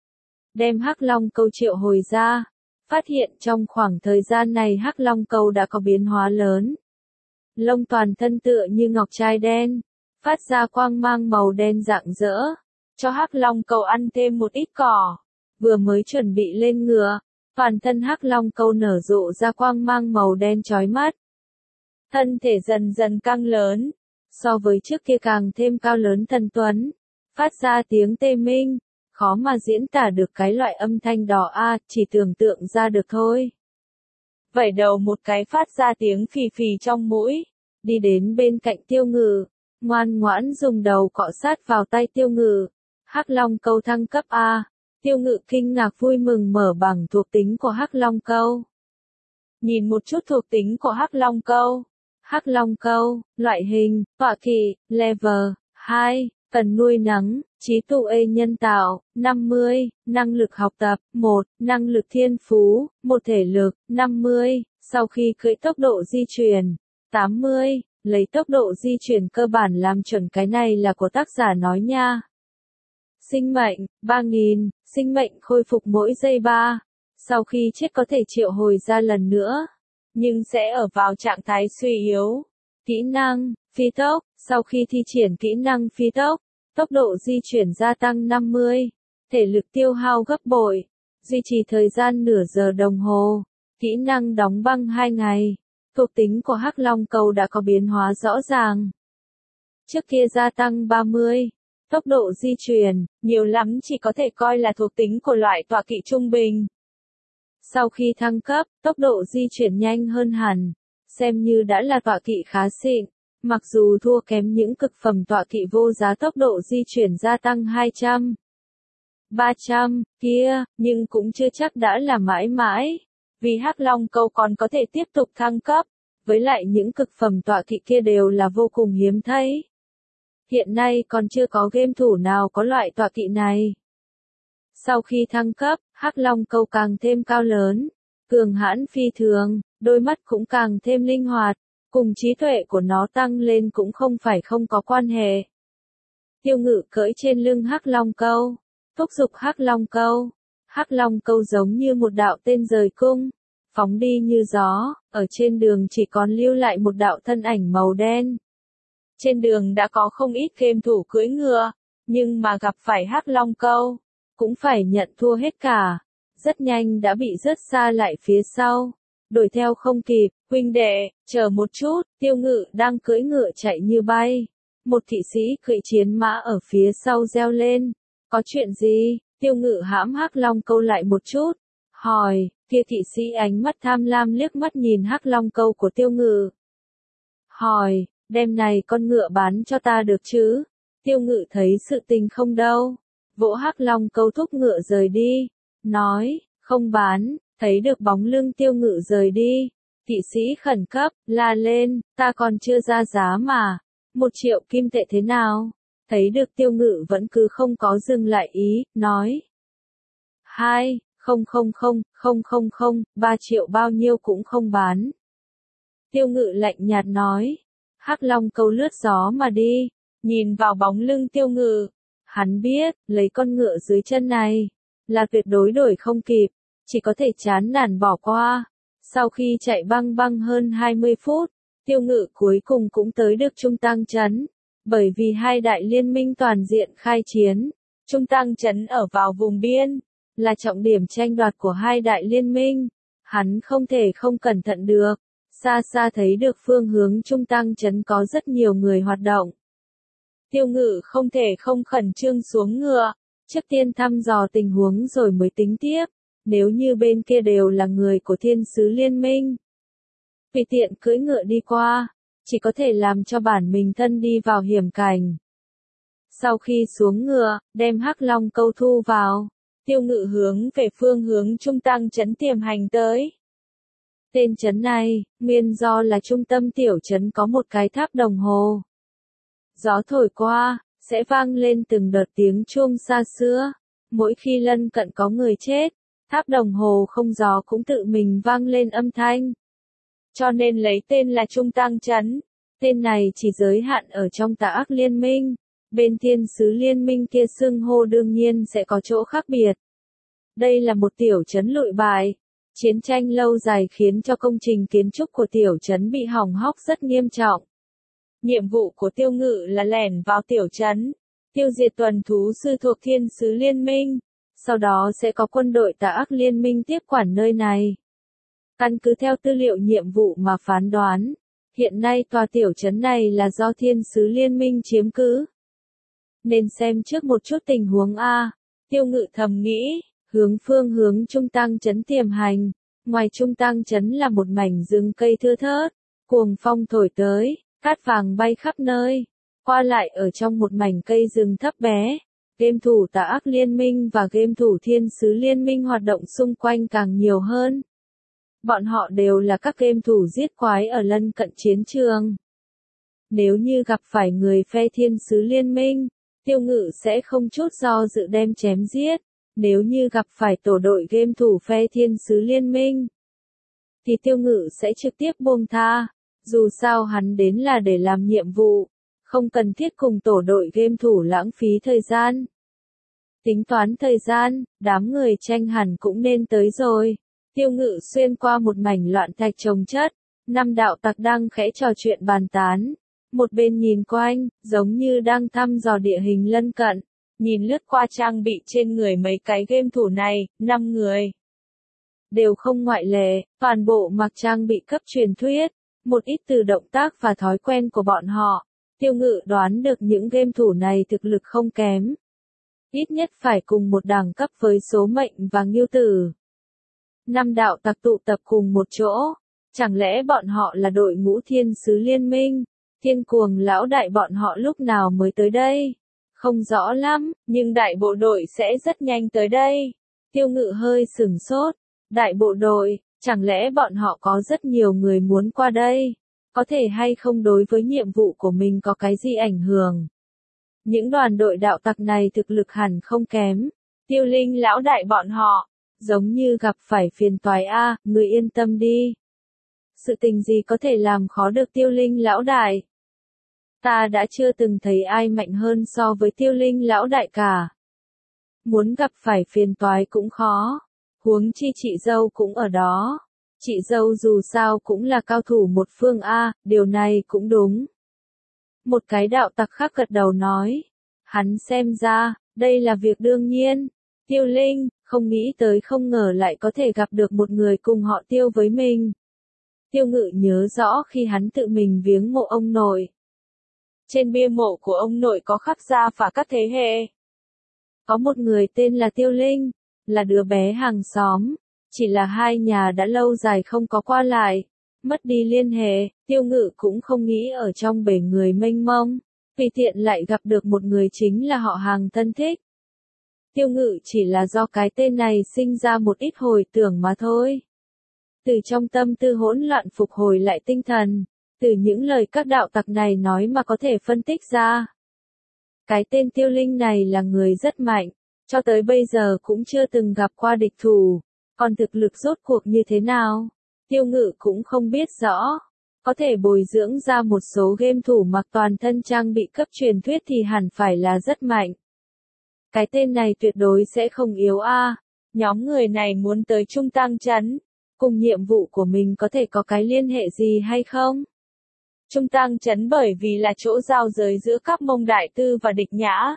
Đem Hắc Long Câu triệu hồi ra, phát hiện trong khoảng thời gian này Hắc Long Câu đã có biến hóa lớn. Lông toàn thân tựa như ngọc trai đen, phát ra quang mang màu đen rạng rỡ, cho Hắc Long Câu ăn thêm một ít cỏ. Vừa mới chuẩn bị lên ngựa, toàn thân Hắc Long Câu nở rộ ra quang mang màu đen chói mắt. Thân thể dần dần căng lớn, so với trước kia càng thêm cao lớn thần tuấn, phát ra tiếng tê minh, khó mà diễn tả được cái loại âm thanh đỏ chỉ tưởng tượng ra được thôi. Vẩy đầu một cái phát ra tiếng phì phì trong mũi, đi đến bên cạnh Tiêu Ngự, ngoan ngoãn dùng đầu cọ sát vào tay Tiêu Ngự. Hắc Long Câu thăng cấp A. Tiêu Ngự kinh ngạc vui mừng mở bảng thuộc tính của Hắc Long Câu. Nhìn một chút thuộc tính của Hắc Long Câu. Hắc Long Câu, loại hình, tọa kỵ, level 2, cần nuôi nấng, trí tuệ nhân tạo, 50, năng lực học tập, 1, năng lực thiên phú, 1 thể lực, 50, sau khi cưỡi tốc độ di chuyển, 80, lấy tốc độ di chuyển cơ bản làm chuẩn, cái này là của tác giả nói nha. Sinh mệnh, 3000, sinh mệnh khôi phục mỗi giây 3, sau khi chết có thể triệu hồi ra lần nữa, nhưng sẽ ở vào trạng thái suy yếu. Kỹ năng, phi tốc, sau khi thi triển kỹ năng phi tốc, tốc độ di chuyển gia tăng 50, thể lực tiêu hao gấp bội, duy trì thời gian nửa giờ đồng hồ, kỹ năng đóng băng 2 ngày. Thuộc tính của Hắc Long Câu đã có biến hóa rõ ràng. Trước kia gia tăng 30, tốc độ di chuyển, nhiều lắm chỉ có thể coi là thuộc tính của loại tọa kỵ trung bình. Sau khi thăng cấp, tốc độ di chuyển nhanh hơn hẳn, xem như đã là tọa kỵ khá xịn, mặc dù thua kém những cực phẩm tọa kỵ vô giá tốc độ di chuyển gia tăng 200, 300, kia, nhưng cũng chưa chắc đã là mãi mãi, vì Hắc Long Câu còn có thể tiếp tục thăng cấp, với lại những cực phẩm tọa kỵ kia đều là vô cùng hiếm thấy. Hiện nay còn chưa có game thủ nào có loại tọa kỵ này. Sau khi thăng cấp, Hắc Long Câu càng thêm cao lớn, cường hãn phi thường, đôi mắt cũng càng thêm linh hoạt, cùng trí tuệ của nó tăng lên cũng không phải không có quan hệ. Tiêu Ngự cưỡi trên lưng Hắc Long Câu, thúc giục Hắc Long Câu. Hắc Long Câu giống như một đạo tên rời cung, phóng đi như gió, ở trên đường chỉ còn lưu lại một đạo thân ảnh màu đen. Trên đường đã có không ít game thủ cưỡi ngựa, nhưng mà gặp phải Hắc Long Câu, cũng phải nhận thua hết cả. Rất nhanh đã bị rớt xa lại phía sau, đuổi theo không kịp. Huynh đệ, chờ một chút, Tiêu Ngự đang cưỡi ngựa chạy như bay. Một thị sĩ cưỡi chiến mã ở phía sau reo lên. Có chuyện gì? Tiêu Ngự hãm Hắc Long Câu lại một chút, hỏi. Kia thị sĩ ánh mắt tham lam liếc mắt nhìn Hắc Long Câu của Tiêu Ngự, hỏi, đêm này con ngựa bán cho ta được chứ? Tiêu Ngự thấy sự tình không đâu, vỗ Hắc Long Câu thúc ngựa rời đi, nói, không bán. Thấy được bóng lưng Tiêu Ngự rời đi, thị sĩ khẩn cấp, la lên, ta còn chưa ra giá mà, 1 triệu kim tệ thế nào? Thấy được Tiêu Ngự vẫn cứ không có dừng lại ý, nói, 3 triệu bao nhiêu cũng không bán. Tiêu Ngự lạnh nhạt nói, Hắc Long Câu lướt gió mà đi, nhìn vào bóng lưng Tiêu Ngự, hắn biết, lấy con ngựa dưới chân này, là tuyệt đối đổi không kịp, chỉ có thể chán nản bỏ qua. Sau khi chạy băng băng hơn 20 phút, Tiêu Ngự cuối cùng cũng tới được Trung Tăng Trấn, bởi vì hai đại liên minh toàn diện khai chiến, Trung Tăng Trấn ở vào vùng biên, là trọng điểm tranh đoạt của hai đại liên minh, hắn không thể không cẩn thận được. Xa xa thấy được phương hướng Trung Tăng Trấn có rất nhiều người hoạt động. Tiêu Ngự không thể không khẩn trương xuống ngựa, trước tiên thăm dò tình huống rồi mới tính tiếp, nếu như bên kia đều là người của Thiên Sứ Liên minh. Tùy tiện cưỡi ngựa đi qua, chỉ có thể làm cho bản mình thân đi vào hiểm cảnh. Sau khi xuống ngựa, đem Hắc Long Câu thu vào, Tiêu Ngự hướng về phương hướng Trung Tăng Trấn tiềm hành tới. Tên trấn này, nguyên do là trung tâm tiểu trấn có một cái tháp đồng hồ. Gió thổi qua, sẽ vang lên từng đợt tiếng chuông xa xưa. Mỗi khi lân cận có người chết, tháp đồng hồ không gió cũng tự mình vang lên âm thanh. Cho nên lấy tên là Trung Tăng Trấn. Tên này chỉ giới hạn ở trong Tà Ác Liên minh. Bên Thiên Sứ Liên minh kia xưng hô đương nhiên sẽ có chỗ khác biệt. Đây là một tiểu trấn lụi bại. Chiến tranh lâu dài khiến cho công trình kiến trúc của tiểu trấn bị hỏng hóc rất nghiêm trọng. Nhiệm vụ của Tiêu Ngự là lẻn vào tiểu trấn, tiêu diệt tuần thú sư thuộc Thiên Sứ Liên minh, sau đó sẽ có quân đội Tà Ác Liên minh tiếp quản nơi này. Căn cứ theo tư liệu nhiệm vụ mà phán đoán, hiện nay tòa tiểu trấn này là do Thiên Sứ Liên minh chiếm cứ. Nên xem trước một chút tình huống A, Tiêu Ngự thầm nghĩ. Phương hướng Trung Tăng Trấn tiềm hành, ngoài Trung Tăng Trấn là một mảnh rừng cây thưa thớt, cuồng phong thổi tới, cát vàng bay khắp nơi, qua lại ở trong một mảnh cây rừng thấp bé. Game thủ Tà Ác Liên minh và game thủ Thiên Sứ Liên minh hoạt động xung quanh càng nhiều hơn. Bọn họ đều là các game thủ giết quái ở lân cận chiến trường. Nếu như gặp phải người phe Thiên Sứ Liên minh, Tiêu Ngự sẽ không chút do dự đem chém giết. Nếu như gặp phải tổ đội game thủ phe Thiên Sứ Liên minh, thì Tiêu Ngự sẽ trực tiếp buông tha. Dù sao hắn đến là để làm nhiệm vụ, không cần thiết cùng tổ đội game thủ lãng phí thời gian. Tính toán thời gian, đám người tranh hẳn cũng nên tới rồi. Tiêu Ngự xuyên qua một mảnh loạn thạch chồng chất, 5 đạo tặc đang khẽ trò chuyện bàn tán. Một bên nhìn quanh, giống như đang thăm dò địa hình lân cận. Nhìn lướt qua trang bị trên người mấy cái game thủ này, 5 người. Đều không ngoại lệ, toàn bộ mặc trang bị cấp truyền thuyết. Một ít từ động tác và thói quen của bọn họ, Tiêu Ngự đoán được những game thủ này thực lực không kém. Ít nhất phải cùng một đẳng cấp với Số Mệnh và Ngưu Tử. 5 đạo tặc tụ tập cùng một chỗ, chẳng lẽ bọn họ là đội ngũ Thiên Sứ Liên minh? Thiên Cuồng lão đại bọn họ lúc nào mới tới đây? Không rõ lắm, nhưng đại bộ đội sẽ rất nhanh tới đây. Tiêu Ngự hơi sửng sốt. Đại bộ đội, chẳng lẽ bọn họ có rất nhiều người muốn qua đây? Có thể hay không đối với nhiệm vụ của mình có cái gì ảnh hưởng? Những đoàn đội đạo tặc này thực lực hẳn không kém. Tiêu Linh lão đại bọn họ, giống như gặp phải phiền toái a, người yên tâm đi. Sự tình gì có thể làm khó được Tiêu Linh lão đại? Ta đã chưa từng thấy ai mạnh hơn so với Tiêu Linh lão đại cả. Muốn gặp phải phiền toái cũng khó. Huống chi chị dâu cũng ở đó. Chị dâu dù sao cũng là cao thủ một phương A, điều này cũng đúng. Một cái đạo tặc khác gật đầu nói. Hắn xem ra, đây là việc đương nhiên. Tiêu Linh, không nghĩ tới không ngờ lại có thể gặp được một người cùng họ Tiêu với mình. Tiêu Ngự nhớ rõ khi hắn tự mình viếng mộ ông nội. Trên bia mộ của ông nội có khắc gia phả các thế hệ. Có một người tên là Tiêu Linh, là đứa bé hàng xóm. Chỉ là hai nhà đã lâu dài không có qua lại, mất đi liên hệ, Tiêu Ngự cũng không nghĩ ở trong bể người mênh mông, tùy tiện lại gặp được một người chính là họ hàng thân thích. Tiêu Ngự chỉ là do cái tên này sinh ra một ít hồi tưởng mà thôi. Từ trong tâm tư hỗn loạn phục hồi lại tinh thần, từ những lời các đạo tặc này nói mà có thể phân tích ra. Cái tên Tiêu Linh này là người rất mạnh, cho tới bây giờ cũng chưa từng gặp qua địch thủ. Còn thực lực rốt cuộc như thế nào? Tiêu Ngự cũng không biết rõ. Có thể bồi dưỡng ra một số game thủ mặc toàn thân trang bị cấp truyền thuyết thì hẳn phải là rất mạnh. Cái tên này tuyệt đối sẽ không yếu a. Nhóm người này muốn tới Trung Tăng Trấn. Cùng nhiệm vụ của mình có thể có cái liên hệ gì hay không? Trung Tăng Trấn bởi vì là chỗ giao giới giữa các Mông Đại Tư và Địch Nhã.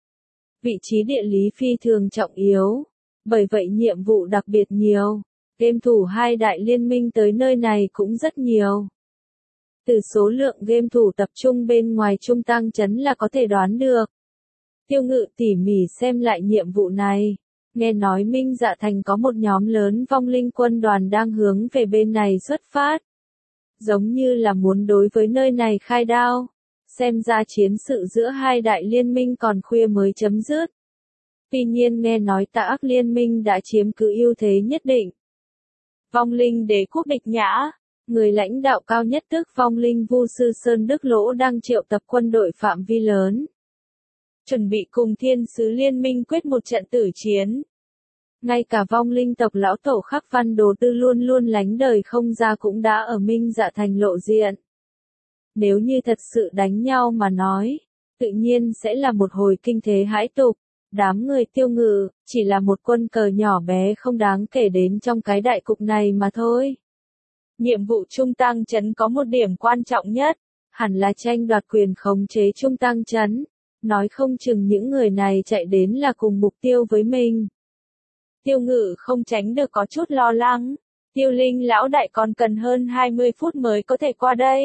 Vị trí địa lý phi thường trọng yếu. Bởi vậy nhiệm vụ đặc biệt nhiều, game thủ hai đại liên minh tới nơi này cũng rất nhiều. Từ số lượng game thủ tập trung bên ngoài Trung Tăng Trấn là có thể đoán được. Tiêu Ngự tỉ mỉ xem lại nhiệm vụ này, nghe nói Minh Dạ Thành có một nhóm lớn vong linh quân đoàn đang hướng về bên này xuất phát. Giống như là muốn đối với nơi này khai đao, xem ra chiến sự giữa hai đại liên minh còn khuya mới chấm dứt. Tuy nhiên nghe nói Tà Ác Liên minh đã chiếm cứ ưu thế nhất định. Vong linh đế quốc Địch Nhã, người lãnh đạo cao nhất tức vong linh Vu Sư Sơn Đức Lỗ đang triệu tập quân đội phạm vi lớn. Chuẩn bị cùng Thiên Sứ Liên minh quyết một trận tử chiến. Ngay cả vong linh tộc lão tổ Khắc Văn Đồ Tư luôn luôn lánh đời không ra cũng đã ở Minh Dạ Thành lộ diện. Nếu như thật sự đánh nhau mà nói, tự nhiên sẽ là một hồi kinh thế hãi tục. Đám người Tiêu Ngự, chỉ là một quân cờ nhỏ bé không đáng kể đến trong cái đại cục này mà thôi. Nhiệm vụ Trung Tăng Trấn có một điểm quan trọng nhất, hẳn là tranh đoạt quyền khống chế Trung Tăng Trấn. Nói không chừng những người này chạy đến là cùng mục tiêu với mình. Tiêu Ngự không tránh được có chút lo lắng. Tiêu Linh lão đại còn cần hơn 20 phút mới có thể qua đây.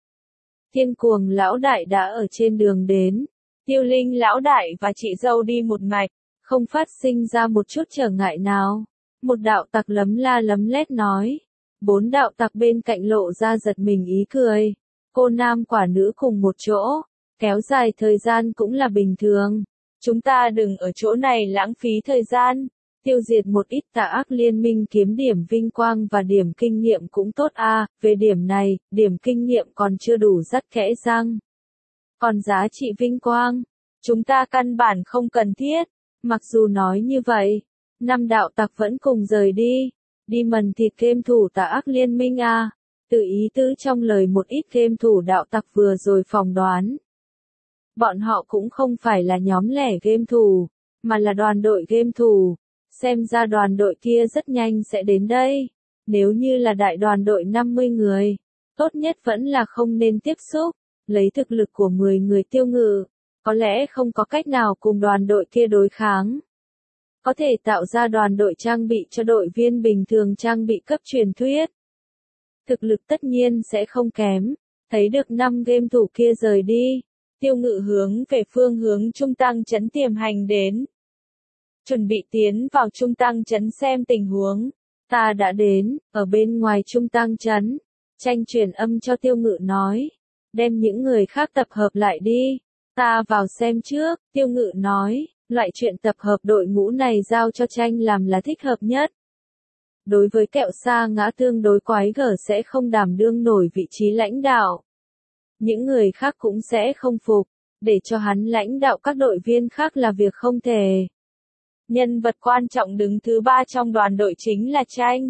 Thiên Cuồng lão đại đã ở trên đường đến. Tiêu Linh lão đại và chị dâu đi một mạch, không phát sinh ra một chút trở ngại nào. Một đạo tặc lấm la lấm lét nói. 4 đạo tặc bên cạnh lộ ra giật mình ý cười. Cô nam quả nữ cùng một chỗ, kéo dài thời gian cũng là bình thường. Chúng ta đừng ở chỗ này lãng phí thời gian. Tiêu diệt một ít Tà Ác Liên minh kiếm điểm vinh quang và điểm kinh nghiệm cũng tốt a. Về điểm này, điểm kinh nghiệm còn chưa đủ dắt kẽ răng. Còn giá trị vinh quang, chúng ta căn bản không cần thiết. Mặc dù nói như vậy, 5 đạo tặc vẫn cùng rời đi. Đi mần thịt game thủ Tà Ác Liên minh a. Từ ý tứ trong lời một ít game thủ đạo tặc vừa rồi phỏng đoán. Bọn họ cũng không phải là nhóm lẻ game thủ, mà là đoàn đội game thủ. Xem ra đoàn đội kia rất nhanh sẽ đến đây. Nếu như là đại đoàn đội 50 người, tốt nhất vẫn là không nên tiếp xúc. Lấy thực lực của 10 người Tiêu Ngự, có lẽ không có cách nào cùng đoàn đội kia đối kháng. Có thể tạo ra đoàn đội trang bị cho đội viên bình thường trang bị cấp truyền thuyết. Thực lực tất nhiên sẽ không kém. Thấy được 5 game thủ kia rời đi, Tiêu Ngự hướng về phương hướng Trung Tăng Trấn tiềm hành đến. Chuẩn bị tiến vào Trung Tăng Trấn xem tình huống. Ta đã đến, ở bên ngoài Trung Tăng Trấn. Tranh truyền âm cho Tiêu Ngự nói. Đem những người khác tập hợp lại đi. Ta vào xem trước, Tiêu Ngự nói. Loại chuyện tập hợp đội ngũ này giao cho Tranh làm là thích hợp nhất. Đối với kẹo sa ngã tương đối quái gở sẽ không đảm đương nổi vị trí lãnh đạo. Những người khác cũng sẽ không phục. Để cho hắn lãnh đạo các đội viên khác là việc không thể. Nhân vật quan trọng đứng thứ 3 trong đoàn đội chính là Tranh.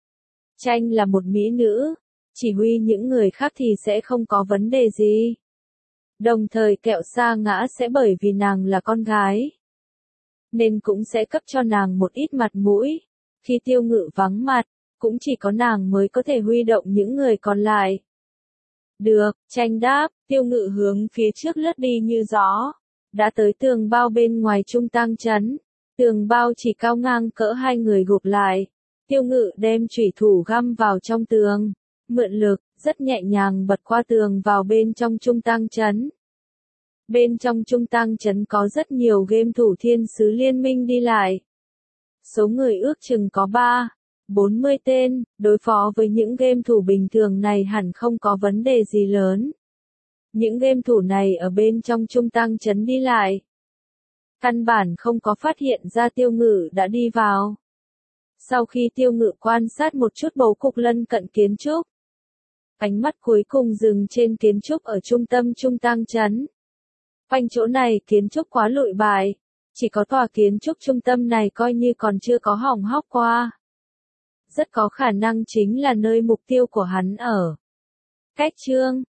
Tranh là một mỹ nữ. Chỉ huy những người khác thì sẽ không có vấn đề gì. Đồng thời kẹo sa ngã sẽ bởi vì nàng là con gái, nên cũng sẽ cấp cho nàng một ít mặt mũi. Khi Tiêu Ngự vắng mặt, cũng chỉ có nàng mới có thể huy động những người còn lại. Được, Tranh đáp, Tiêu Ngự hướng phía trước lướt đi như gió. Đã tới tường bao bên ngoài Trung Tăng trấn. Tường bao chỉ cao ngang cỡ hai người gục lại. Tiêu Ngự đem chủy thủ găm vào trong tường. Mượn lực, rất nhẹ nhàng bật qua tường vào bên trong Trung Tăng trấn. Bên trong Trung Tăng trấn có rất nhiều game thủ thiên sứ liên minh đi lại. Số người ước chừng có 40 tên, đối phó với những game thủ bình thường này hẳn không có vấn đề gì lớn. Những game thủ này ở bên trong Trung Tăng trấn đi lại. Căn bản không có phát hiện ra Tiêu Ngự đã đi vào. Sau khi Tiêu Ngự quan sát một chút bố cục lân cận kiến trúc, ánh mắt cuối cùng dừng trên kiến trúc ở trung tâm Trung Tăng trấn. Quanh chỗ này kiến trúc quá lụi bại, chỉ có tòa kiến trúc trung tâm này coi như còn chưa có hỏng hóc qua. Rất có khả năng chính là nơi mục tiêu của hắn ở. Cách chương